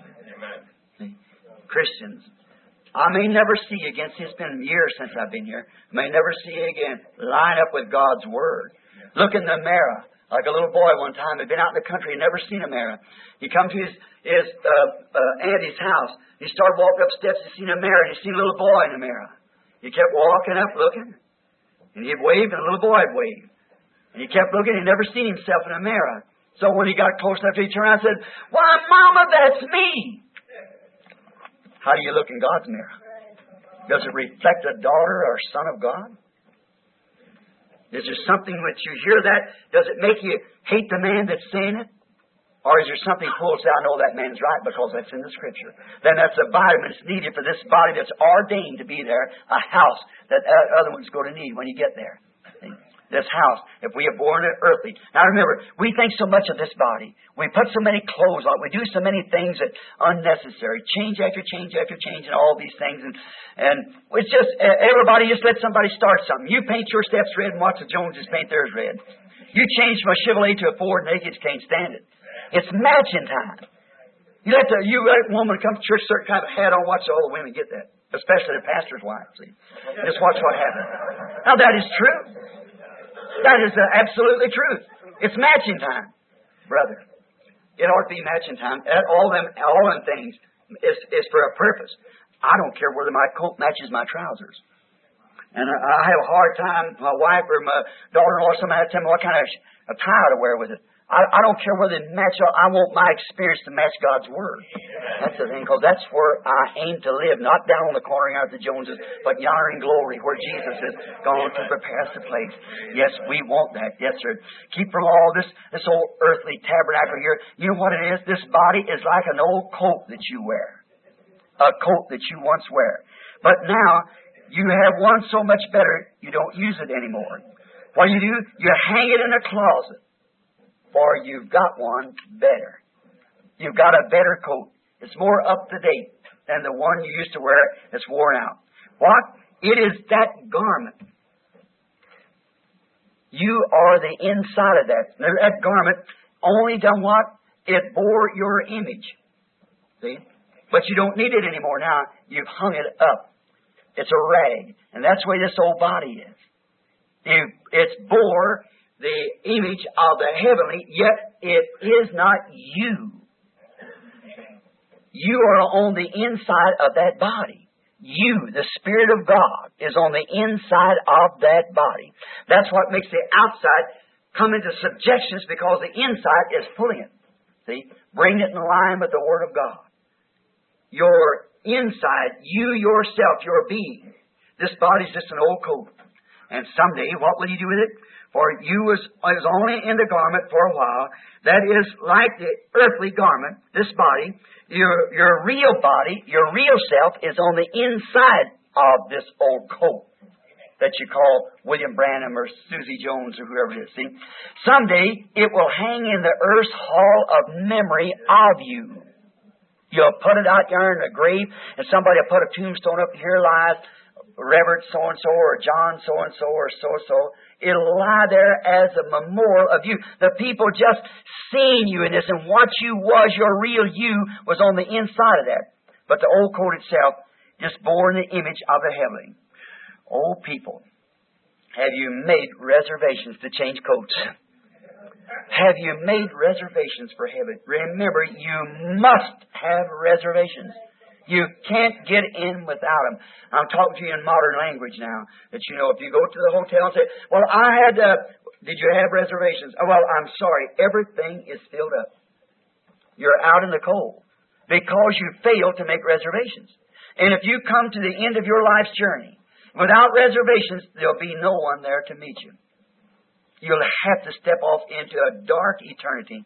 See? Christians, I may never see again, it's been years since I've been here, I may never see again, line up with God's Word. Look in the mirror. Like a little boy one time, had been out in the country, never seen a mirror. He come to his, his uh, uh, auntie's house. He started walking up steps, he seen a mirror, and he seen a little boy in the mirror. He kept walking up, looking, and he'd wave, and a little boy would wave. And he kept looking, he never seen himself in a mirror. So when he got close enough, he turned around and said, why, Mama, that's me. How do you look in God's mirror? Does it reflect a daughter or son of God? Is there something that you hear that? Does it make you hate the man that's saying it? Or is there something pulls out, I know that man's right because that's in the Scripture. Then that's a vitamin that's needed for this body that's ordained to be there, a house that other one's going to need when you get there. This house, if we are born earthly. Now remember, we think so much of this body. We put so many clothes on. We do so many things that are unnecessary. Change after change after change and all these things. And, and it's just, everybody just let somebody start something. You paint your steps red and watch the Joneses paint theirs red. You change from a Chevrolet to a Ford and they just can't stand it. It's matching time. You let the you let a woman come to church, certain kind of hat on. Watch all the women get that, especially the pastor's wife. See, just watch what happens. Now that is true. That is uh, absolutely true. It's matching time, brother. It ought to be matching time. At all them all them things is is for a purpose. I don't care whether my coat matches my trousers. And I, I have a hard time. My wife or my daughter-in-law, somebody tell me what kind of tie to wear with it. I, I don't care whether it match. I want my experience to match God's Word. That's the thing, because that's where I aim to live, not down on the corner out of the Joneses, but yonder in glory, where Jesus is going to prepare us a place. Yes, we want that. Yes, sir. Keep from all this this old earthly tabernacle here. You know what it is? This body is like an old coat that you wear, a coat that you once wear. But now you have one so much better, you don't use it anymore. What do you do? You hang it in a closet. For you've got one better. You've got a better coat. It's more up to date than the one you used to wear that's worn out. What? It is that garment. You are the inside of that. Now, that garment only done what? It bore your image. See? But you don't need it anymore now. You've hung it up. It's a rag. And that's the way this old body is. It's bore the image of the heavenly, yet it is not you. You are on the inside of that body. You, the Spirit of God, is on the inside of that body. That's what makes the outside come into subjections, because the inside is pulling it. See? Bringing it in line with the Word of God. Your inside, you yourself, your being. This body's just an old coat. And someday, what will you do with it? For you was, was only in the garment for a while. That is like the earthly garment, this body. Your, your real body, your real self, is on the inside of this old coat that you call William Branham or Susie Jones or whoever it is. See? Someday, it will hang in the earth's hall of memory of you. You'll put it out there in the grave, and somebody will put a tombstone up, here lies Reverend so-and-so or John so-and-so or so-and-so. It'll lie there as a memorial of you. The people just seeing you in this, and what you was, your real you, was on the inside of that. But the old coat itself just bore the image of the heavenly. Oh, people, have you made reservations to change coats? Have you made reservations for heaven? Remember, you must have reservations. You can't get in without them. I'm talking to you in modern language now. That you know, if you go to the hotel and say, well, I had, uh, did you have reservations? Oh, well, I'm sorry. Everything is filled up. You're out in the cold because you failed to make reservations. And if you come to the end of your life's journey without reservations, there'll be no one there to meet you. You'll have to step off into a dark eternity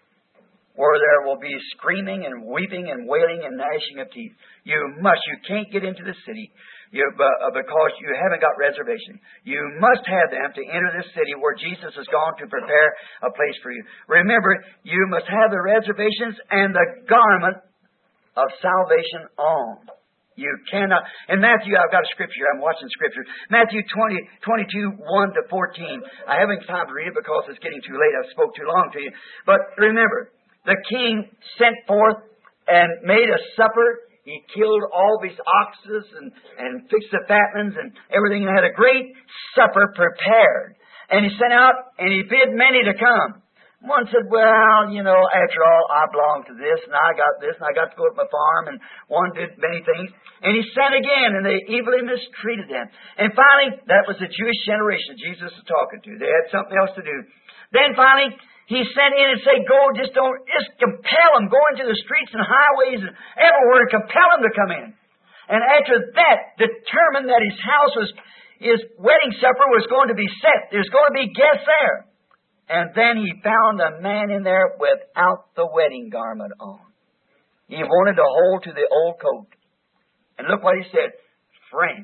where there will be screaming and weeping and wailing and gnashing of teeth. You must. You can't get into the city you, uh, because you haven't got reservation. You must have them to enter this city where Jesus has gone to prepare a place for you. Remember, you must have the reservations and the garment of salvation on. You cannot. In Matthew, I've got a scripture. I'm watching scripture. Matthew twenty, twenty-two, one to fourteen. I haven't time to read it because it's getting too late. I spoke too long to you. But remember, the king sent forth and made a supper. He killed all these oxes and, and fixed the fatlings and everything, and had a great supper prepared. And he sent out and he bid many to come. One said, well, you know, after all, I belong to this, and I got this, and I got to go to my farm, and one did many things. And he sent again, and they evilly mistreated them. And finally, that was the Jewish generation Jesus was talking to. They had something else to do. Then finally, he sent in and said, go, just don't, just compel them, go into the streets and highways and everywhere, and compel them to come in. And after that, determined that his house was, his wedding supper was going to be set. There's going to be guests there. And then he found a man in there without the wedding garment on. He wanted to hold to the old coat. And look what he said. Friend,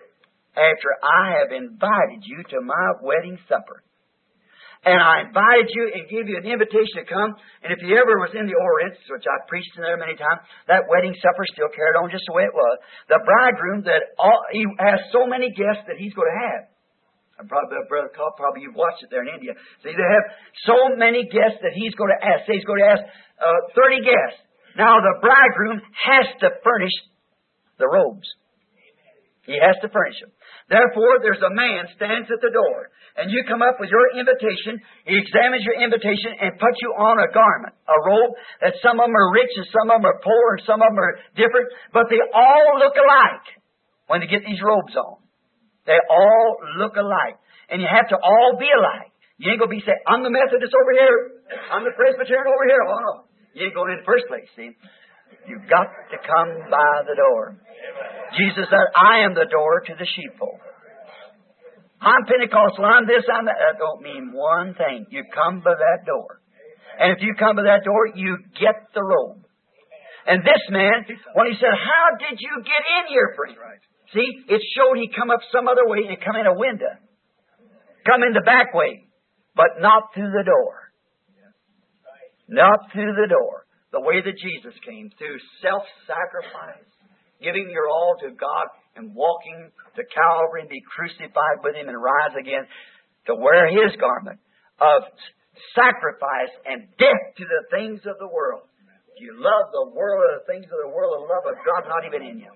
after I have invited you to my wedding supper, and I invited you and gave you an invitation to come, and if you ever was in the Orient, which I've preached in there many times, that wedding supper still carried on just the way it was. The bridegroom, that all, he has so many guests that he's going to have. Probably, Brother Cobb, probably you've watched it there in India. See, they have so many guests that he's going to ask. Say he's going to ask uh, thirty guests. Now the bridegroom has to furnish the robes. He has to furnish them. Therefore, there's a man stands at the door, and you come up with your invitation. He examines your invitation and puts you on a garment, a robe, that some of them are rich and some of them are poor and some of them are different, but they all look alike when they get these robes on. They all look alike. And you have to all be alike. You ain't going to be saying, I'm the Methodist over here, I'm the Presbyterian over here. Oh, no. You ain't going in the first place, see. You've got to come by the door. Jesus said, I am the door to the sheepfold. I'm Pentecostal, I'm this, I'm that. That don't mean one thing. You come by that door. And if you come by that door, you get the robe. And this man, when he said, how did you get in here, friend? See, it showed he come up some other way and come in a window. Come in the back way, but not through the door. Not through the door. The way that Jesus came, through self-sacrifice, giving your all to God and walking to Calvary and be crucified with Him and rise again to wear His garment of sacrifice and death to the things of the world. If you love the world or the things of the world, the love of God not even in you.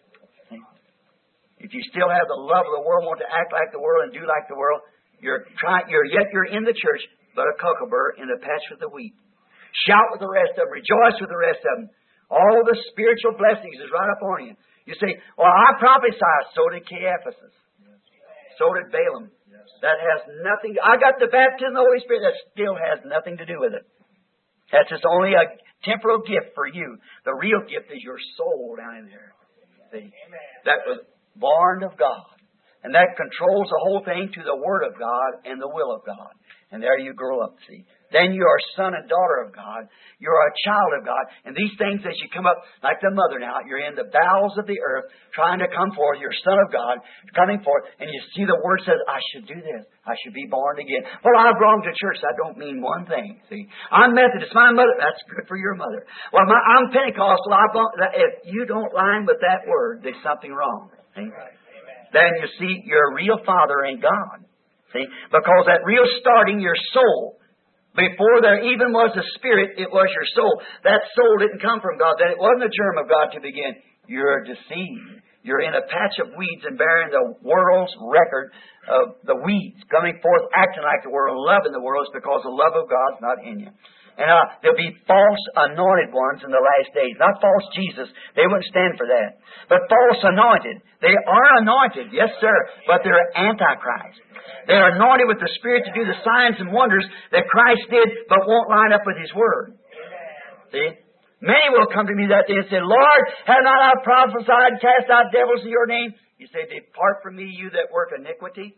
If you still have the love of the world, want to act like the world and do like the world, you're trying. You're yet you're in the church, but a cucumber in the patch with the wheat. Shout with the rest of them. Rejoice with the rest of them. All the spiritual blessings is right up on you. You say, well, I prophesied. So did Caiaphas. So did Balaam. That has nothing. I got the baptism of the Holy Spirit. That still has nothing to do with it. That's just only a temporal gift for you. The real gift is your soul down in there. See? That was born of God. And that controls the whole thing to the Word of God and the will of God. And there you grow up, see. Then you are a son and daughter of God. You're a child of God. And these things, as you come up, like the mother now, you're in the bowels of the earth, trying to come forth. You're a son of God, coming forth. And you see the Word says, I should do this. I should be born again. Well, I've gone to church. That don't mean one thing, see. I'm Methodist. My mother, that's good for your mother. Well, my, I'm Pentecostal. I've gone, if you don't line with that Word, there's something wrong, see. Then you see your real Father ain't God. See? Because that real starting, your soul, before there even was a spirit, it was your soul. That soul didn't come from God. That it wasn't a germ of God to begin. You're deceived. You're in a patch of weeds and bearing the world's record of the weeds. Coming forth, acting like the world, loving the world is because the love of God's not in you. And uh, there'll be false anointed ones in the last days. Not false Jesus. They wouldn't stand for that. But false anointed. They are anointed, yes sir, but they're antichrist. They're anointed with the Spirit to do the signs and wonders that Christ did, but won't line up with His Word. See? Many will come to me that day and say, Lord, have not I prophesied and cast out devils in your name? You say, depart from me, you that work iniquity.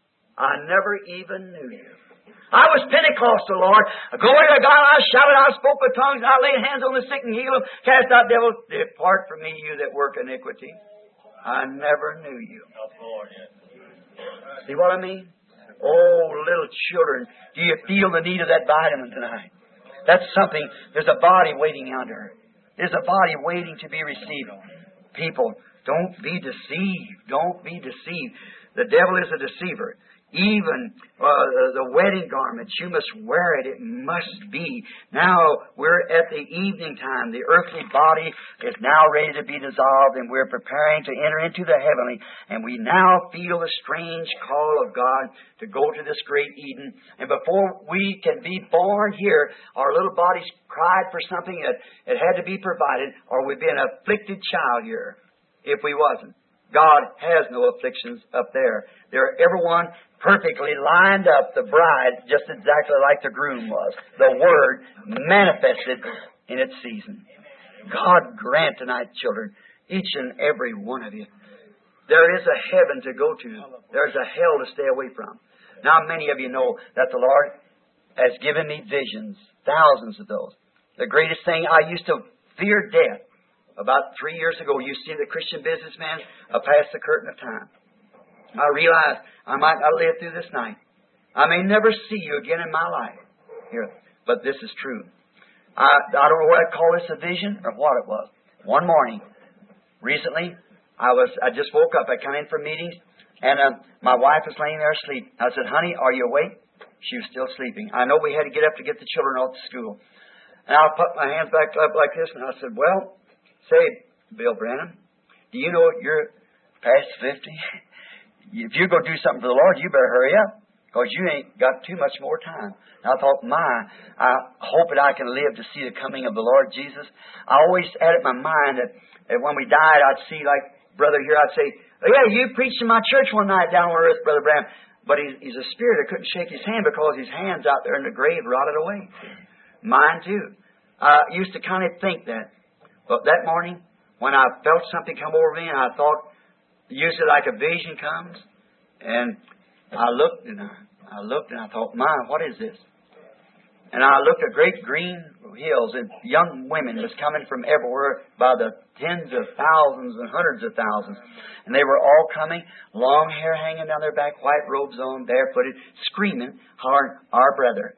I never even knew you. I was Pentecostal, Lord. Glory to God, I shouted, I spoke with tongues, I laid hands on the sick and healed them, cast out devils. Depart from me, you that work iniquity. I never knew you. See what I mean? Oh, little children, do you feel the need of that vitamin tonight? That's something, there's a body waiting under. There's a body waiting to be received. People, don't be deceived. Don't be deceived. The devil is a deceiver. Even uh, the wedding garments, you must wear it. It must be. Now we're at the evening time. The earthly body is now ready to be dissolved, and we're preparing to enter into the heavenly. And we now feel the strange call of God to go to this great Eden. And before we can be born here, our little bodies cried for something that it had to be provided, or we'd be an afflicted child here if we wasn't. God has no afflictions up there. They're everyone perfectly lined up, the bride, just exactly like the groom was. The Word manifested in its season. God grant tonight, children, each and every one of you, there is a heaven to go to. There's a hell to stay away from. Now, many of you know that the Lord has given me visions, thousands of those. The greatest thing, I used to fear death. About three years ago, you see the Christian businessman uh, past the curtain of time. I realized I might not live through this night. I may never see you again in my life. Here, but this is true. I, I don't know what I'd call this a vision or what it was. One morning, recently, I was I just woke up. I come in from meetings, and uh, my wife was laying there asleep. I said, honey, are you awake? She was still sleeping. I know we had to get up to get the children off to school. And I put my hands back up like this, and I said, well, say, Bill Branham, do you know you're past fifty? If you're going to do something for the Lord, you better hurry up, because you ain't got too much more time. And I thought, my, I hope that I can live to see the coming of the Lord Jesus. I always had it in my mind that, that when we died, I'd see, like brother here, I'd say, oh, yeah, you preached in my church one night down on earth, Brother Branham. But he's, he's a spirit. I couldn't shake his hand because his hand's out there in the grave rotted away. Mine too. I used to kind of think that. But that morning, when I felt something come over me, and I thought, usually like a vision comes, and I looked and I, I looked and I thought, my, what is this? And I looked at great green hills, and young women was coming from everywhere by the tens of thousands and hundreds of thousands. And they were all coming, long hair hanging down their back, white robes on, barefooted, screaming, hollering, our brother.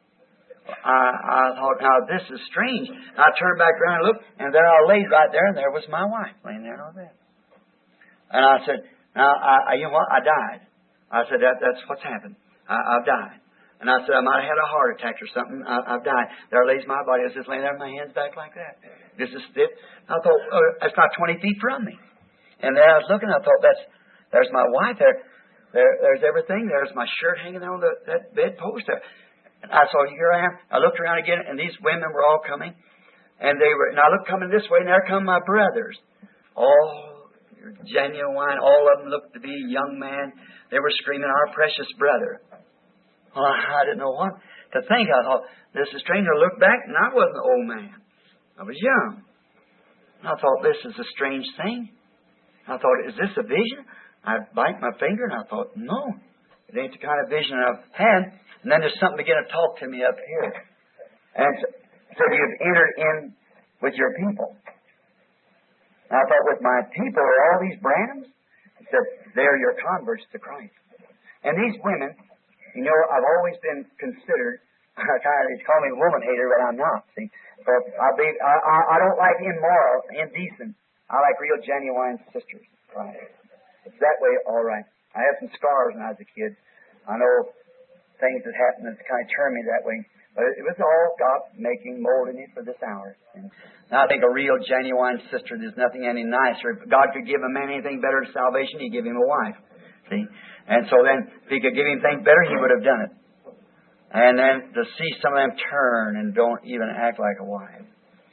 I, I thought, now this is strange. And I turned back around and looked, and there I laid right there, and there was my wife laying there on bed. And I said, now, I, I, you know what? I died. I said, that, that's what's happened. I, I've died. And I said, I might have had a heart attack or something. I, I've died. There lays my body. I was just laying there with my hands back like that. This is stiff. I thought, oh, that's not twenty feet from me. And there I was looking, I thought, that's there's my wife there. There, there's everything. There's my shirt hanging there on the, that bedpost there. And I saw, here I am. I looked around again, and these women were all coming. And they were, and I looked coming this way, and there come my brothers. All genuine. All of them looked to be young men. They were screaming, our precious brother. Well, I didn't know what to think. I thought, this is strange. I looked back, and I wasn't an old man. I was young. And I thought, this is a strange thing. I thought, is this a vision? I bite my finger, and I thought, no. It ain't the kind of vision I've had. And then there's something began to talk to me up here. And so you've entered in with your people. And I thought, with my people are all these Branhams? He said, they're your converts to Christ. And these women, you know, I've always been considered, kind of, they call me woman hater, but I'm not, see. But I, be, I, I, I don't like immoral, indecent. I like real, genuine sisters. Right. It's that way, all right. I had some scars when I was a kid. I know things that happened that kind of turned me that way. But it was all God making, molding me for this hour. And I think a real, genuine sister, there's nothing any nicer. If God could give a man anything better than salvation, He'd give him a wife. See? And so then, if He could give him things better, He would have done it. And then to see some of them turn and don't even act like a wife.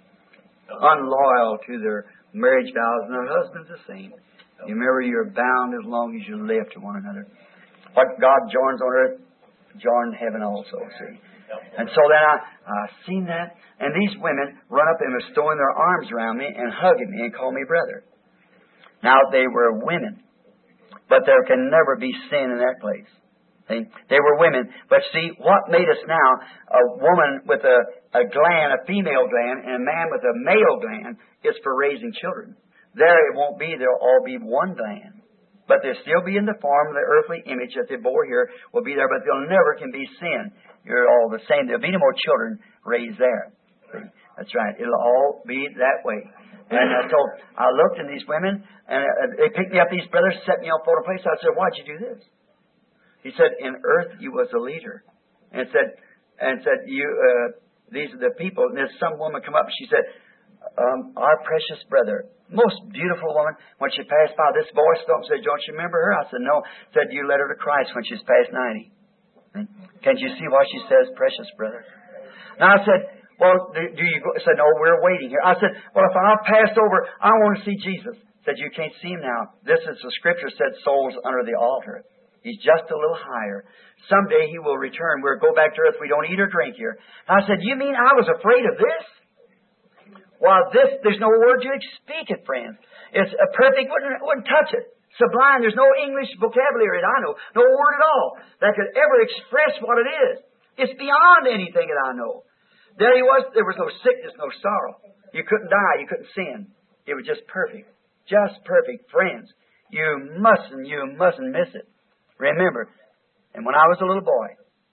Unloyal to their marriage vows, and their husband's the same. You remember, you're bound as long as you live to one another. What God joins on earth, join in heaven also, see. And so then I, I seen that, and these women run up and were throwing their arms around me and hugging me and calling me brother. Now, they were women, but there can never be sin in that place. See? They were women. But see, what made us now, a woman with a, a gland, a female gland, and a man with a male gland, is for raising children. There it won't be. They'll all be one gland. But they'll still be in the form of the earthly image that they bore here will be there, but they'll never can be sin. You're all the same. There'll be no more children raised there. See? That's right. It'll all be that way. And uh, so I looked at these women, and uh, they picked me up, these brothers, set me on photo place. I said, why'd you do this? He said, in earth you was a leader. And said, and said, you, uh, these are the people. And there's some woman come up, and she said, um, our precious brother, most beautiful woman, when she passed by, this voice stopped and said, don't you remember her? I said, no. Said, you led her to Christ when she's past ninety. Can't you see why she says, precious brother? Now I said, well, do, do you go? I said, no, we're waiting here. I said, well, if I pass over, I want to see Jesus. Said, you can't see him now. This is the scripture said, souls under the altar. He's just a little higher. Someday he will return. We'll go back to earth. We don't eat or drink here. I said, you mean I was afraid of this? Well, this, there's no word to speak it, friends. It's a perfect, wouldn't, wouldn't touch it. Sublime. There's no English vocabulary that I know. No word at all that could ever express what it is. It's beyond anything that I know. There he was. There was no sickness, no sorrow. You couldn't die. You couldn't sin. It was just perfect. Just perfect. Friends, you mustn't, you mustn't miss it. Remember, and when I was a little boy,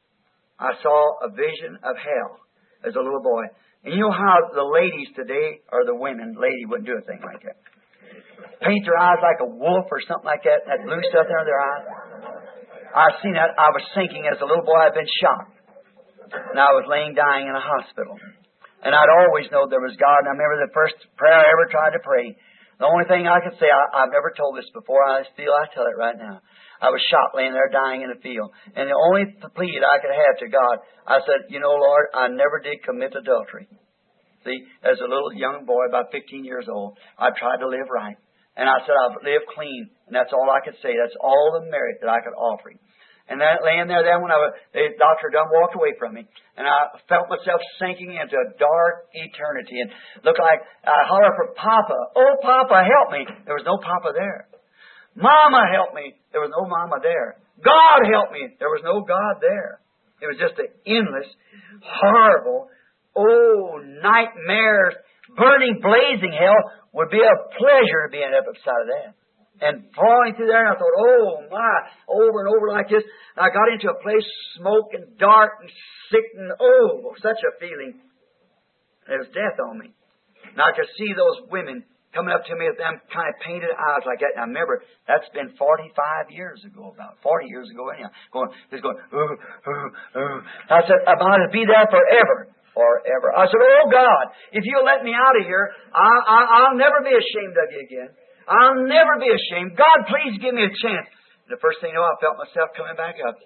I saw a vision of hell as a little boy. And you know how the ladies today, or the women, lady wouldn't do a thing like that. Paint their eyes like a wolf or something like that, that blue stuff there in their eyes. I've seen that. I was thinking as a little boy I'd been shot. And I was laying dying in a hospital. And I'd always known there was God. And I remember the first prayer I ever tried to pray. The only thing I could say, I, I've never told this before. I feel I tell it right now. I was shot laying there dying in the field. And the only plea that I could have to God, I said, you know, Lord, I never did commit adultery. See, as a little young boy, about fifteen years old, I tried to live right. And I said, I've lived clean. And that's all I could say. That's all the merit that I could offer Him. And that laying there then when I was, the doctor done walked away from me. And I felt myself sinking into a dark eternity. And looked like I hollered for Papa. Oh, Papa, help me. There was no Papa there. Mama, help me. There was no Mama there. God, help me. There was no God there. It was just an endless, horrible, oh, nightmares, burning, blazing hell would be a pleasure to be in up beside of that. And falling through there, and I thought, oh my, over and over like this. And I got into a place, smoke and dark and sick and oh, such a feeling. There was death on me. And I could see those women coming up to me with them kind of painted eyes like that. And I remember, that's been forty-five years ago, about forty years ago anyhow. Going, just going, ooh, ooh, ooh. I said, I'm going to be there forever. Forever. I said, oh God, if you'll let me out of here, I, I, I'll never be ashamed of you again. I'll never be ashamed. God, please give me a chance. The first thing you know, I felt myself coming back up.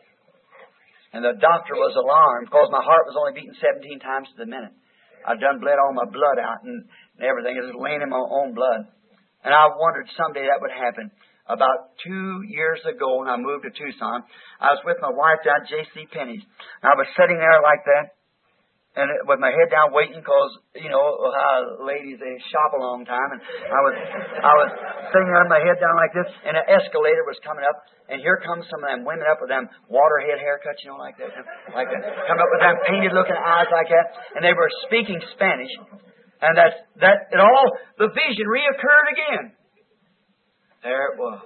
And the doctor was alarmed because my heart was only beating seventeen times to the minute. I'd done bled all my blood out and everything. It was laying in my own blood. And I wondered someday that would happen. About two years ago when I moved to Tucson, I was with my wife down at J C Penney's. I was sitting there like that. And with my head down waiting because, you know, how ladies, they shop a long time. And I was I was sitting there with my head down like this, and an escalator was coming up. And here comes some of them women up with them waterhead haircuts, you know, like that. Like that. Come up with them painted-looking eyes like that. And they were speaking Spanish. And that, that, it all, the vision reoccurred again. There it was.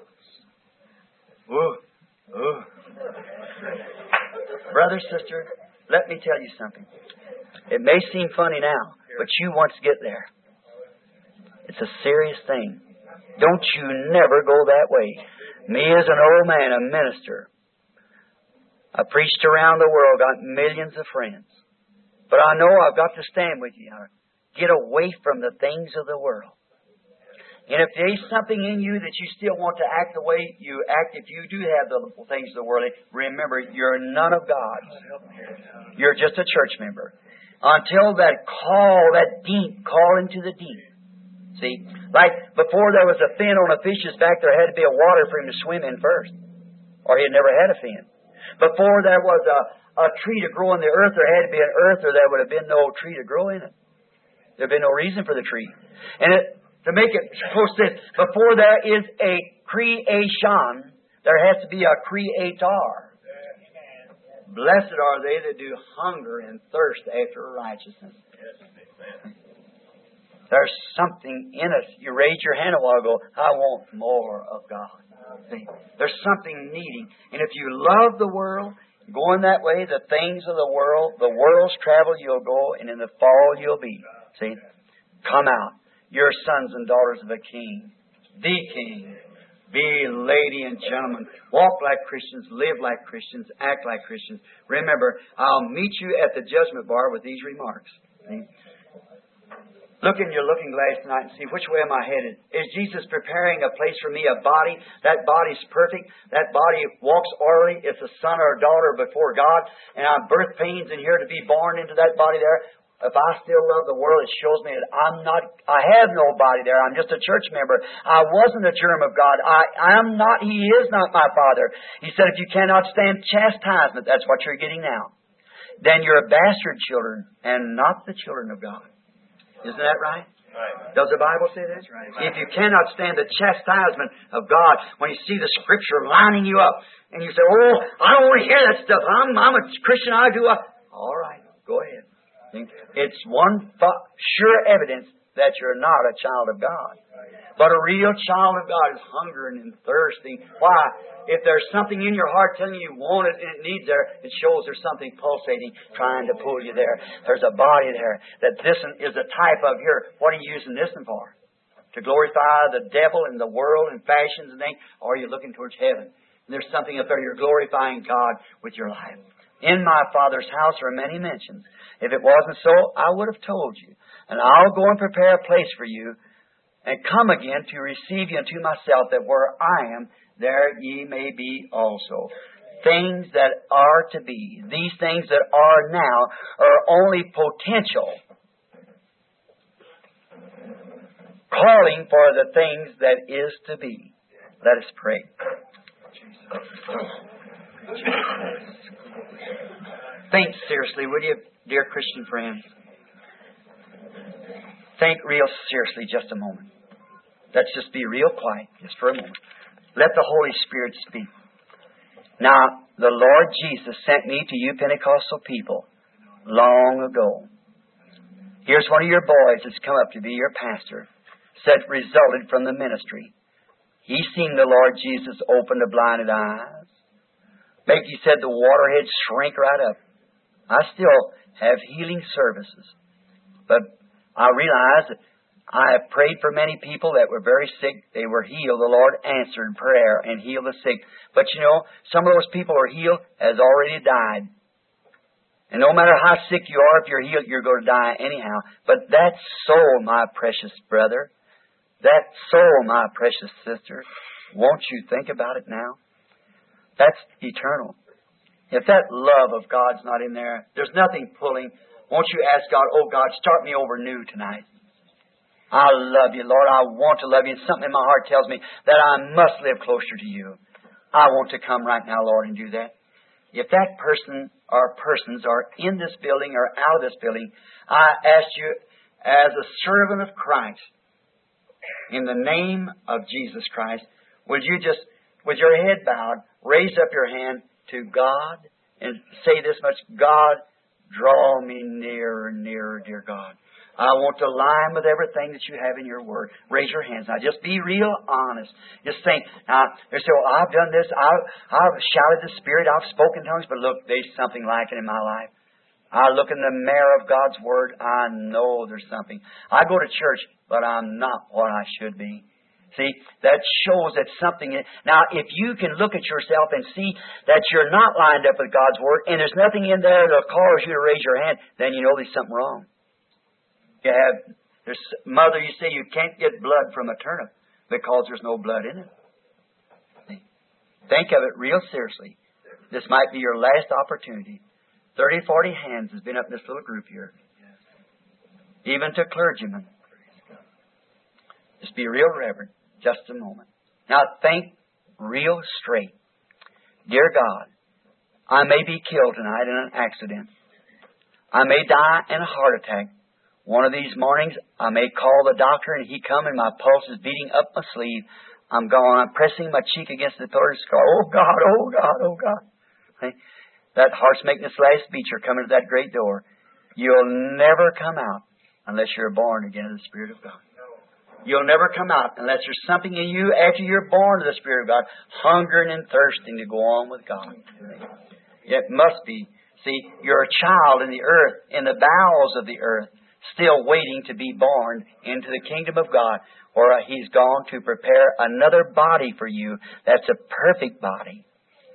Ooh, ooh. Brother, sister, let me tell you something. It may seem funny now, but you once get there. It's a serious thing. Don't you never go that way. Me as an old man, a minister, I preached around the world, got millions of friends. But I know I've got to stand with you. Get away from the things of the world. And if there's something in you that you still want to act the way you act, if you do have the things of the world, remember, you're none of God's. You're just a church member. Until that call, that deep call into the deep. See, like before there was a fin on a fish's back, there had to be a water for him to swim in first. Or he had never had a fin. Before there was a, a tree to grow in the earth, there had to be an earth or there would have been no tree to grow in it. There would have been no reason for the tree. And it, to make it close to this, before there is a creation, there has to be a creator. Blessed are they that do hunger and thirst after righteousness. There's something in us. You raise your hand a while ago, I want more of God. See, there's something needing. And if you love the world, going that way, the things of the world, the world's travel you'll go, and in the fall you'll be. See, come out. You're sons and daughters of a king, the king. Be lady and gentlemen. Walk like Christians. Live like Christians. Act like Christians. Remember, I'll meet you at the judgment bar with these remarks. See? Look in your looking glass tonight and see which way am I headed. Is Jesus preparing a place for me, a body? That body's perfect. That body walks orderly. It's a son or a daughter before God. And I'm birth pains in here to be born into that body there. If I still love the world, it shows me that I'm not, I have no body there. I'm just a church member. I wasn't a germ of God. I am not, He is not my Father. He said, if you cannot stand chastisement, that's what you're getting now. Then you're a bastard children and not the children of God. Isn't that right? Right. Does the Bible say that? Right. If you cannot stand the chastisement of God, when you see the Scripture lining you up, and you say, oh, I don't want to hear that stuff. I'm, I'm a Christian. I do. I... All right, go ahead. It's one sure evidence that you're not a child of God. But a real child of God is hungering and thirsting. Why? If there's something in your heart telling you you want it and it needs there, it shows there's something pulsating trying to pull you there. There's a body there that this is a type of here. What are you using this one for? To glorify the devil and the world and fashions and things? Or are you looking towards heaven? And there's something up there. You're glorifying God with your life. In my Father's house are many mansions. If it wasn't so, I would have told you. And I'll go and prepare a place for you, and come again to receive you unto myself, that where I am, there ye may be also. Things that are to be, these things that are now, are only potential, calling for the things that is to be. Let us pray. Think seriously, will you, dear Christian friends? Think real seriously just a moment. Let's just be real quiet just for a moment. Let the Holy Spirit speak. Now, the Lord Jesus sent me to you Pentecostal people long ago. Here's one of your boys that's come up to be your pastor, said resulted from the ministry. He's seen the Lord Jesus open the blinded eyes. Make, he said, the waterhead shrink right up. I still have healing services. But I realize that I have prayed for many people that were very sick. They were healed. The Lord answered prayer and healed the sick. But you know, some of those people who are healed has already died. And no matter how sick you are, if you're healed, you're going to die anyhow. But that soul, my precious brother, that soul, my precious sister, won't you think about it now? That's eternal. If that love of God's not in there, there's nothing pulling. Won't you ask God, oh God, start me over new tonight. I love you, Lord. I want to love you. And something in my heart tells me that I must live closer to you. I want to come right now, Lord, and do that. If that person or persons are in this building or out of this building, I ask you as a servant of Christ, in the name of Jesus Christ, would you just, with your head bowed, raise up your hand to God and say this much, God, draw me nearer and nearer, dear God. I want to line with everything that you have in your Word. Raise your hands now. Just be real honest. Just think. Now, they say, well, I've done this. I've, I've shouted the Spirit. I've spoken tongues. But look, there's something lacking in my life. I look in the mirror of God's Word. I know there's something. I go to church, but I'm not what I should be. See, that shows that something... Now, if you can look at yourself and see that you're not lined up with God's Word, and there's nothing in there that cause you to raise your hand, then you know there's something wrong. You have, there's, mother, you say you can't get blood from a turnip because there's no blood in it. See? Think of it real seriously. This might be your last opportunity. Thirty, forty hands has been up in this little group here. Even to clergymen. Just be real reverent. Just a moment. Now think real straight. Dear God, I may be killed tonight in an accident. I may die in a heart attack. One of these mornings, I may call the doctor and he come and my pulse is beating up my sleeve. I'm gone. I'm pressing my cheek against the third scar. Oh God, oh God, oh God. See? That heart's making its last beat. You're coming to that great door. You'll never come out unless you're born again of the Spirit of God. You'll never come out unless there's something in you after you're born of the Spirit of God, hungering and thirsting to go on with God. It must be. See, you're a child in the earth, in the bowels of the earth, still waiting to be born into the kingdom of God, or He's gone to prepare another body for you that's a perfect body.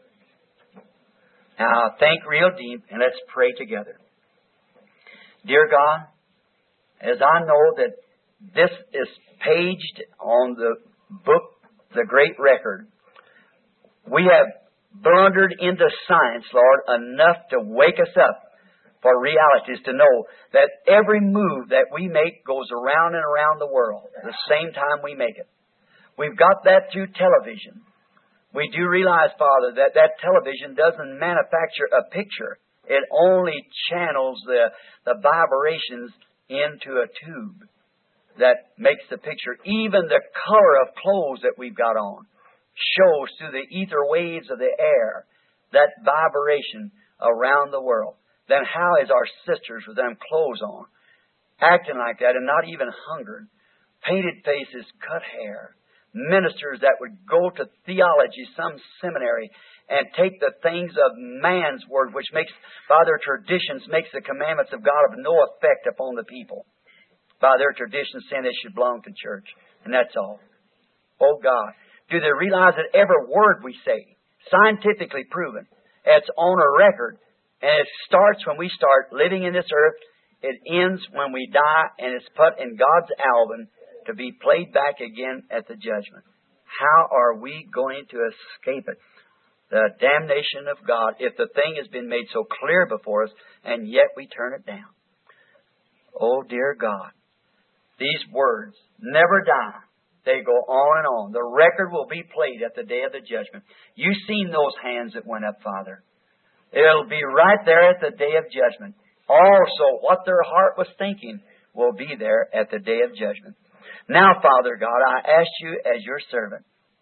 Now, think real deep, and let's pray together. Dear God, as I know that this is paged on the book, The Great Record, we have blundered into science, Lord, enough to wake us up for realities, to know that every move that we make goes around and around the world the same time we make it. We've got that through television. We do realize, Father, that that television doesn't manufacture a picture. It only channels the, the vibrations into a tube that makes the picture. Even the color of clothes that we've got on shows through the ether waves of the air that vibration around the world. Then how is our sisters with them clothes on, acting like that and not even hungered, painted faces, cut hair, ministers that would go to theology, some seminary, and take the things of man's word, which makes, by their traditions, makes the commandments of God of no effect upon the people. By their traditions, saying they should belong to church. And that's all. Oh God, do they realize that every word we say, scientifically proven, it's on a record, And it starts when we start living in this earth. It ends when we die, and it's put in God's album to be played back again at the judgment. How are we going to escape it? The damnation of God, if the thing has been made so clear before us, and yet we turn it down. Oh, dear God, these words never die. They go on and on. The record will be played at the day of the judgment. You've seen those hands that went up, Father. It'll be right there at the day of judgment. Also, what their heart was thinking will be there at the day of judgment. Now, Father God, I ask you as your servant,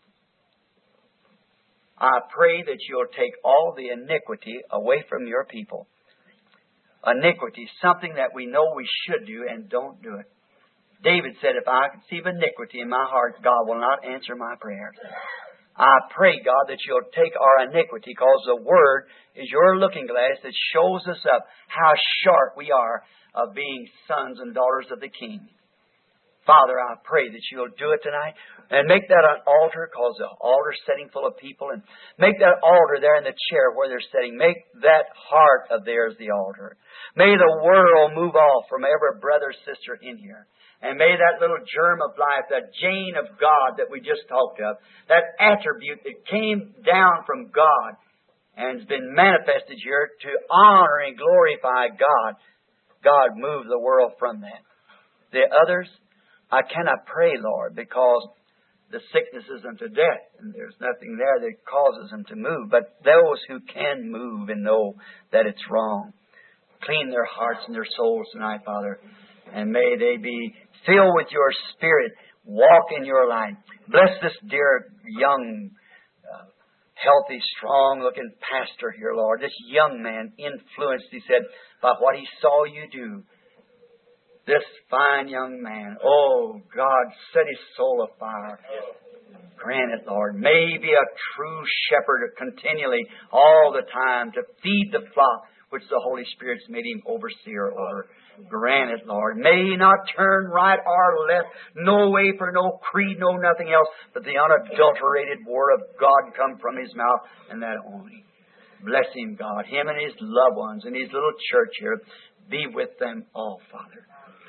I pray that you'll take all the iniquity away from your people. Iniquity, something that we know we should do and don't do it. David said, if I conceive iniquity in my heart, God will not answer my prayers. I pray, God, that you'll take our iniquity, because the Word is your looking glass that shows us up how short we are of being sons and daughters of the King. Father, I pray that you'll do it tonight and make that an altar, because the altar's sitting full of people, and make that altar there in the chair where they're sitting. Make that heart of theirs the altar. May the world move off from every brother, sister in here. And may that little germ of life, that gene of God that we just talked of, that attribute that came down from God and has been manifested here to honor and glorify God, God, move the world from that. The others, I cannot pray, Lord, because the sickness is unto death, and there's nothing there that causes them to move. But those who can move and know that it's wrong, clean their hearts and their souls tonight, Father, and may they be filled with your Spirit, walk in your light. Bless this dear, young, uh, healthy, strong-looking pastor here, Lord. This young man, influenced, he said, by what he saw you do. This fine young man, oh, God, set his soul afire. Grant it, Lord. May he be a true shepherd continually, all the time, to feed the flock which the Holy Spirit's made him overseer over. Grant it, Lord. May he not turn right or left, no way for no creed, no nothing else, but the unadulterated Word of God come from his mouth, and that only. Bless him, God, him and his loved ones, and his little church here. Be with them all, Father.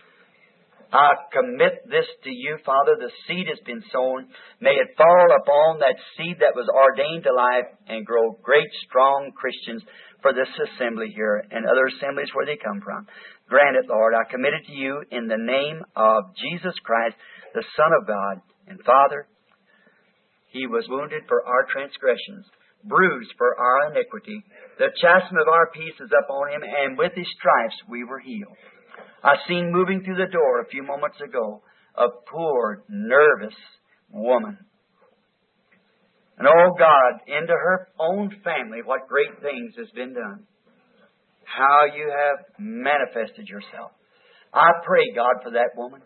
I commit this to you, Father. The seed has been sown. May it fall upon that seed that was ordained to life and grow great, strong Christians for this assembly here and other assemblies where they come from. Grant it, Lord. I commit it to you in the name of Jesus Christ, the Son of God. And Father, He was wounded for our transgressions, bruised for our iniquity. The chastisement of our peace is upon Him, and with His stripes we were healed. I seen moving through the door a few moments ago a poor, nervous woman. And oh God, into her own family, what great things has been done. How you have manifested yourself. I pray, God, for that woman.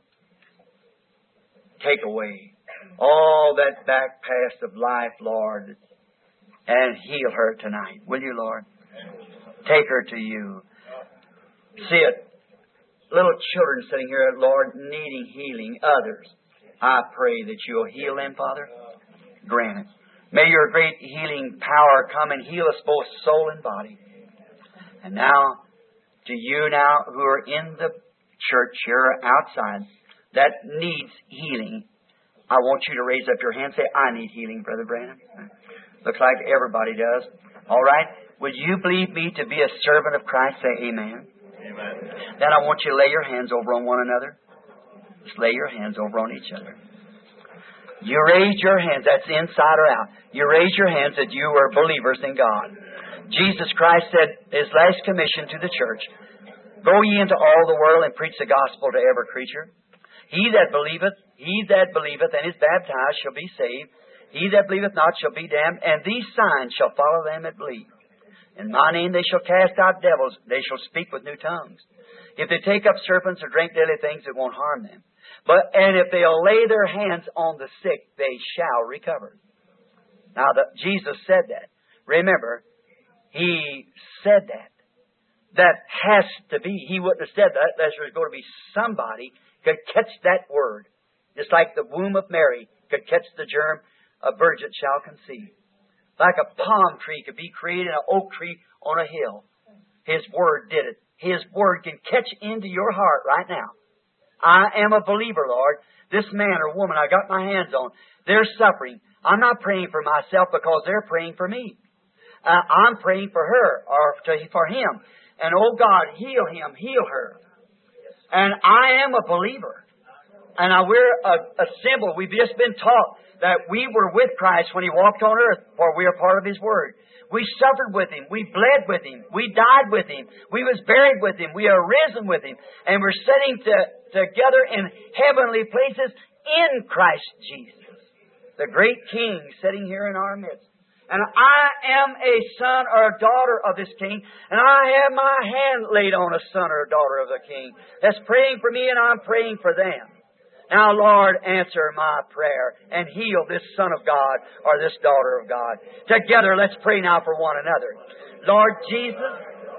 Take away all that back past of life, Lord, and heal her tonight. Will you, Lord? Take her to you. See it. Little children sitting here, Lord, needing healing. Others, I pray that you'll heal them, Father. Grant it. May your great healing power come and heal us both soul and body. And now, to you now who are in the church here outside that needs healing, I want you to raise up your hand and say, I need healing, Brother Branham. Looks like everybody does. All right. Would you believe me to be a servant of Christ? Say amen. Amen. Then I want you to lay your hands over on one another. Just lay your hands over on each other. You raise your hands. That's inside or out. You raise your hands that you are believers in God. Jesus Christ said His last commission to the church, go ye into all the world and preach the gospel to every creature. He that believeth, he that believeth and is baptized shall be saved. He that believeth not shall be damned. And these signs shall follow them that believe. In my name they shall cast out devils. They shall speak with new tongues. If they take up serpents or drink deadly things, it won't harm them. But and if they'll lay their hands on the sick, they shall recover. Now, the, Jesus said that. Remember, He said that. That has to be. He wouldn't have said that unless there was going to be somebody could catch that word. Just like the womb of Mary could catch the germ, a virgin shall conceive. Like a palm tree could be created, an oak tree on a hill. His Word did it. His Word can catch into your heart right now. I am a believer, Lord. This man or woman I got my hands on, they're suffering. I'm not praying for myself because they're praying for me. Uh, I'm praying for her or to, for him. And, oh God, heal him, heal her. And I am a believer. And I, we're a, a symbol. We've just been taught that we were with Christ when He walked on earth, for we are part of His Word. We suffered with Him. We bled with Him. We died with Him. We was buried with Him. We are risen with Him. And we're sitting to, together in heavenly places in Christ Jesus, the great King sitting here in our midst. And I am a son or a daughter of this King, and I have my hand laid on a son or a daughter of the King that's praying for me, and I'm praying for them. Now, Lord, answer my prayer and heal this son of God or this daughter of God. Together, let's pray now for one another. Lord Jesus,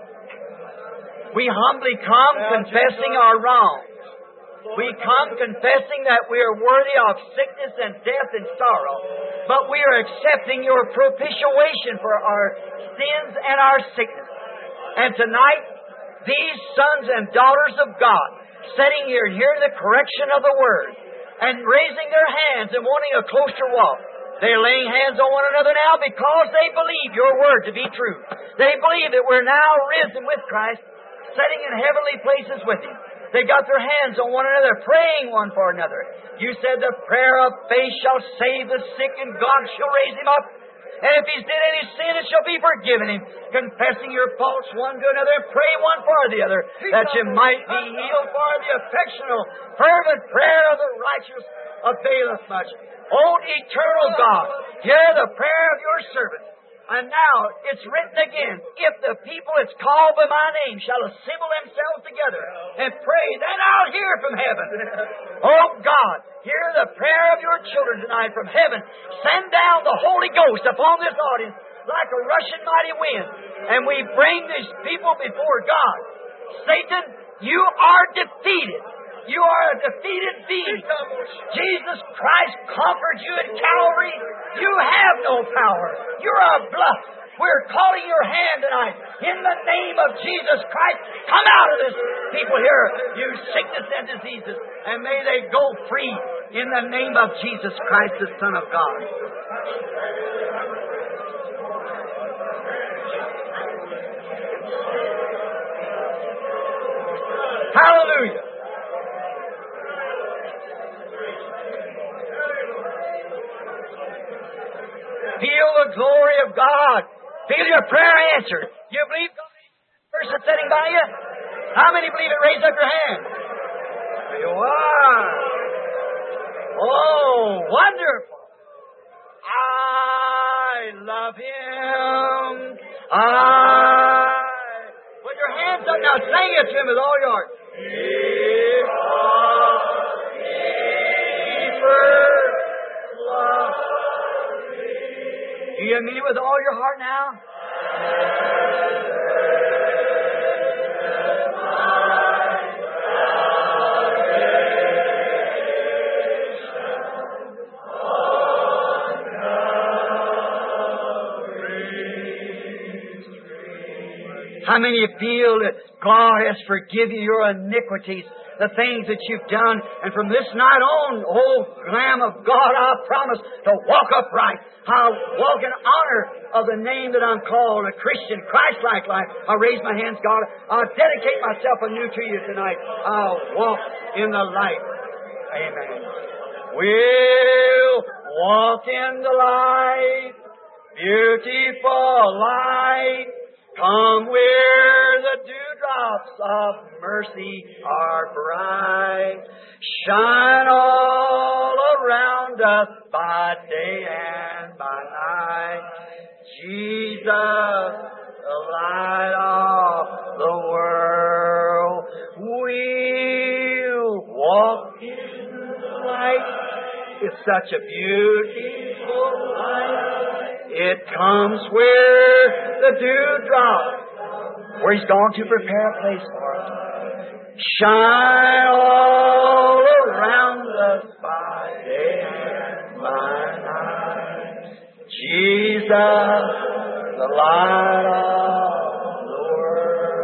we humbly come confessing our wrongs. We come confessing that we are worthy of sickness and death and sorrow, but we are accepting Your propitiation for our sins and our sickness. And tonight, these sons and daughters of God, sitting here and hearing the correction of the Word and raising their hands and wanting a closer walk, they're laying hands on one another now because they believe Your Word to be true. They believe that we're now risen with Christ, sitting in heavenly places with Him. They got their hands on one another, praying one for another. You said the prayer of faith shall save the sick, and God shall raise him up. And if he's did any sin, it shall be forgiven him. Confessing your faults one to another, and pray one for the other, that you might be healed. For the affectional, fervent prayer of the righteous availeth much. O eternal God, hear the prayer of Your servant. And now it's written again, if the people that's called by my name shall assemble themselves together and pray, then I'll hear from heaven. Oh God, hear the prayer of Your children tonight from heaven. Send down the Holy Ghost upon this audience like a rushing mighty wind. And we bring these people before God. Satan, you are defeated. You are a defeated being. Jesus Christ conquered you at Calvary. You have no power. You're a bluff. We're calling your hand tonight. In the name of Jesus Christ, come out of this people here, you sickness and diseases, and may they go free in the name of Jesus Christ, the Son of God. Hallelujah. Feel the glory of God. Feel your prayer answered. You believe God? Person sitting by you? How many believe it? Raise up your hand. There you are. Oh, wonderful. I love Him. I. Put your hands up now. Sing it to Him with all your heart. Do you mean it with all your heart now? How many of you feel that God has forgiven your iniquities, the things that you've done? And from this night on, oh Lamb of God, I promise to walk upright. I'll walk in honor of the name that I'm called, a Christian, Christ-like life. I'll raise my hands, God. I'll dedicate myself anew to You tonight. I'll walk in the light. Amen. We'll walk in the light, beautiful light. Come where the dewdrops of mercy are bright. Shine all around us by day and by night. Jesus, the light of the world. We'll walk in the light. It's such a beautiful light. It comes where the dewdrop, where He's gone to prepare a place for us. Shine all around us by day and by night. Jesus, the light of the world.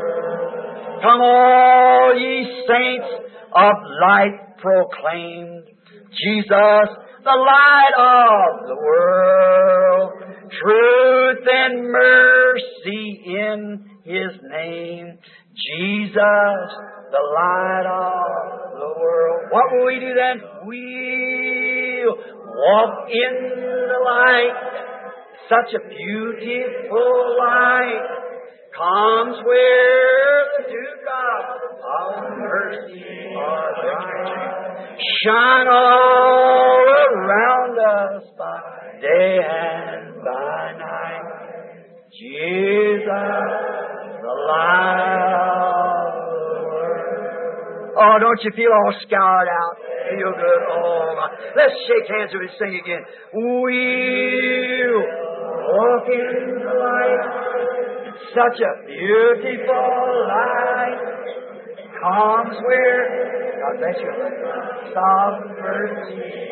of light proclaimed. Jesus, the light of the world. Truth and mercy in His name. Jesus, the light of the world. What will we do then? We'll walk in the light. Such a beautiful light comes where the dewdrops of mercy are bright. Shine all around us by day and by night. Jesus, the light of the world. Oh, don't you feel all scoured out? Feel good. Oh, my. Let's shake hands with us, sing again. We'll walk in the light. Such a beautiful light comes where, God bless you, soft mercy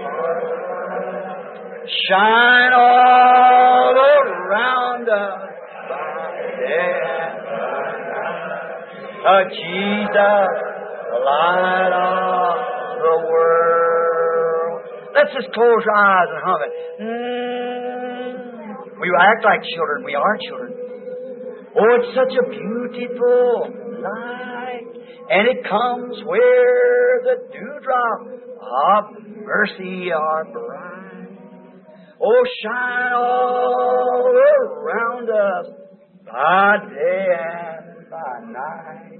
shine all around us by day and by night. Oh, Jesus, the light of the world. Let's just close our eyes and hum it. Mm. We act like children. We are children. Oh, it's such a beautiful light, and it comes where the dewdrops of mercy are bright. Oh, shine all around us by day and by night.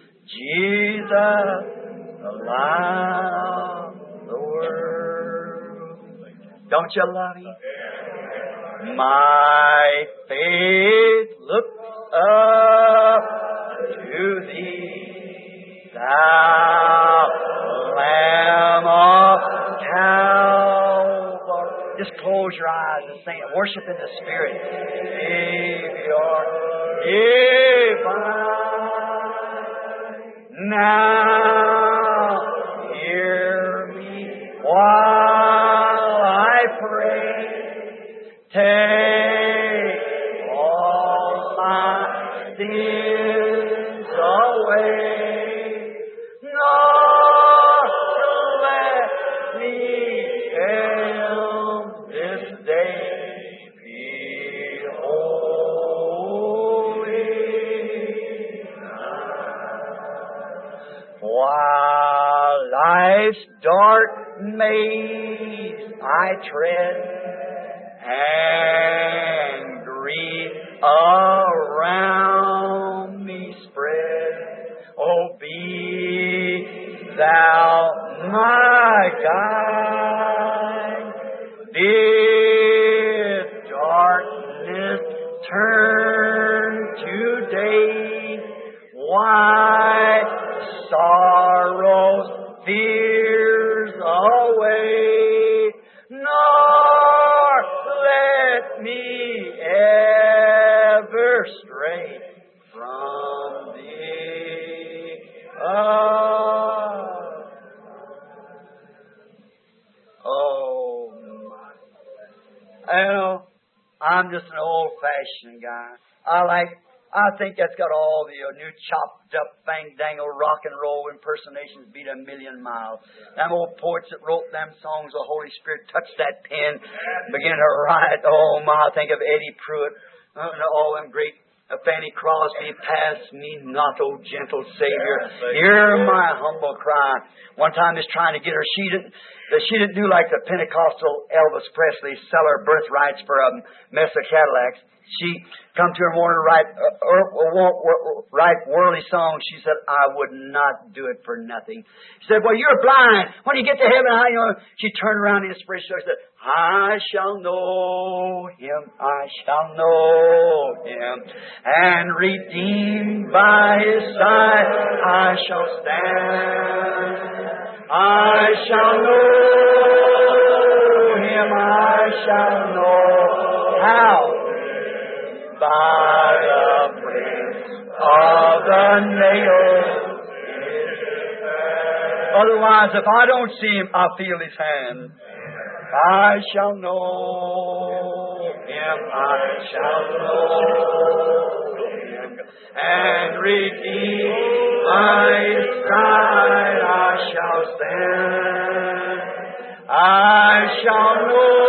Jesus, the light of the world. Don't you love Him? My faith looks up to Thee, Thou Lamb of Calvary. Just close your eyes and sing it. Worship in the Spirit. Savior divine, now hear me while I pray. Take all my sins away, nor let me fail this day. Be holy. While life's dark maze I tread, and grief around me spread, oh, be Thou my guide. Bid darkness turn to day, wipe sorrows, fears away, nor let me ever stray from Thee. Ah. Oh, my. You know, I'm just an old-fashioned guy. I like, I think that's got all the uh, new chopped up, fang-dangle, rock and roll impersonations beat a million miles. Them old poets that wrote them songs, the Holy Spirit touched that pen, began to write. Oh, my, I think of Eddie Pruitt, uh, all them great uh, Fanny Crosby, pass me not, O gentle Savior. Hear my humble cry. One time just trying to get her, she didn't, she didn't do like the Pentecostal Elvis Presley, sell her birthrights for a mess of Cadillacs. She come to her morning to write, uh, or, or, or, write worldly songs. She said, I would not do it for nothing. She said, well, you're blind. When you get to heaven, how you know? She turned around in the inspiration and said, I shall know Him, I shall know Him, and redeemed by His side I shall stand. I shall know Him, I shall know how. By the prints of the nails. Otherwise, if I don't see Him, I'll feel His hand. I shall know Him, I shall know Him, and redeemed by His side I then I shall know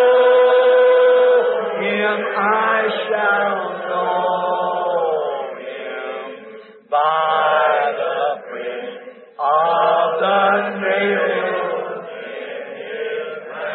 Him, I shall know Him by the print of the nail in His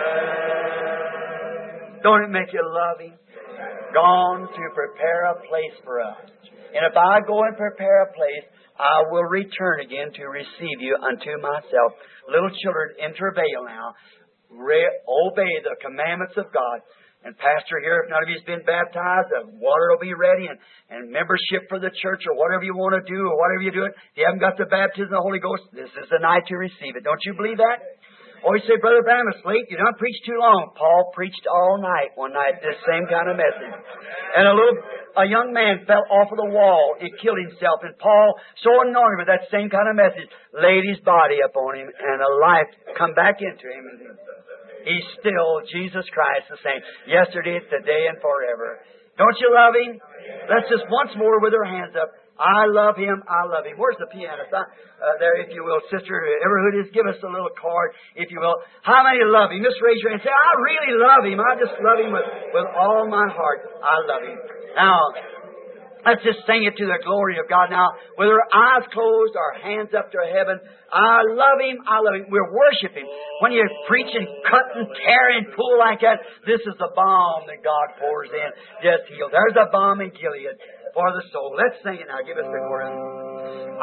hand. Don't it make you love Him? Gone to prepare a place for us. And if I go and prepare a place, I will return again to receive you unto myself. Little children, in travail now, re- obey the commandments of God. And Pastor here, if none of you has been baptized, the water will be ready, and, and membership for the church, or whatever you want to do, or whatever you do it. If you haven't got the baptism of the Holy Ghost, this is the night to receive it. Don't you believe that? Or you say, Brother Branham, it's late. You don't preach too long. Paul preached all night one night, this same kind of message. And a little, a young man fell off of the wall and killed himself. And Paul, so anointed with that same kind of message, laid his body upon him, and a life come back into him. And he's still Jesus Christ the same, yesterday, today, and forever. Don't you love Him? Let's just once more with our hands up. I love Him, I love Him. Where's the pianist? Uh, there, if you will, Sister Everhood, give us a little card, if you will. How many love Him? Just raise your hand and say, I really love Him. I just love Him with, with all my heart. I love Him. Now, let's just sing it to the glory of God. Now, with our eyes closed, our hands up to heaven, I love Him, I love Him. We're worshiping. When you preach and cut and tear and pull like that, this is the balm that God pours in. Just heal. There's a balm in Gilead for the soul. Let's sing it now. Give us the chorus. I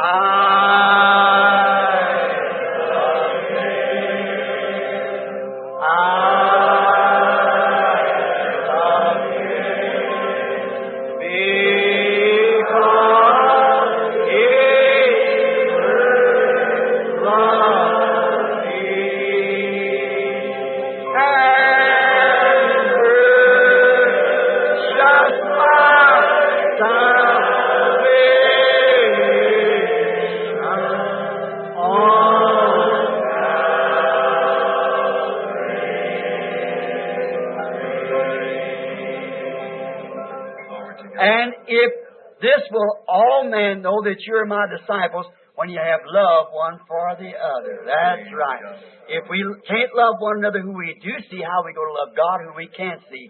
love Him. I love Him because He first loved me and purchased my salvation on Calvary. And if this will all men know that you're my disciples, when you have love one for the other. That's right. If we can't love one another who we do see, how are we going to love God who we can't see?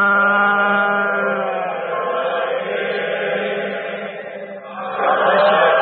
I... God bless you.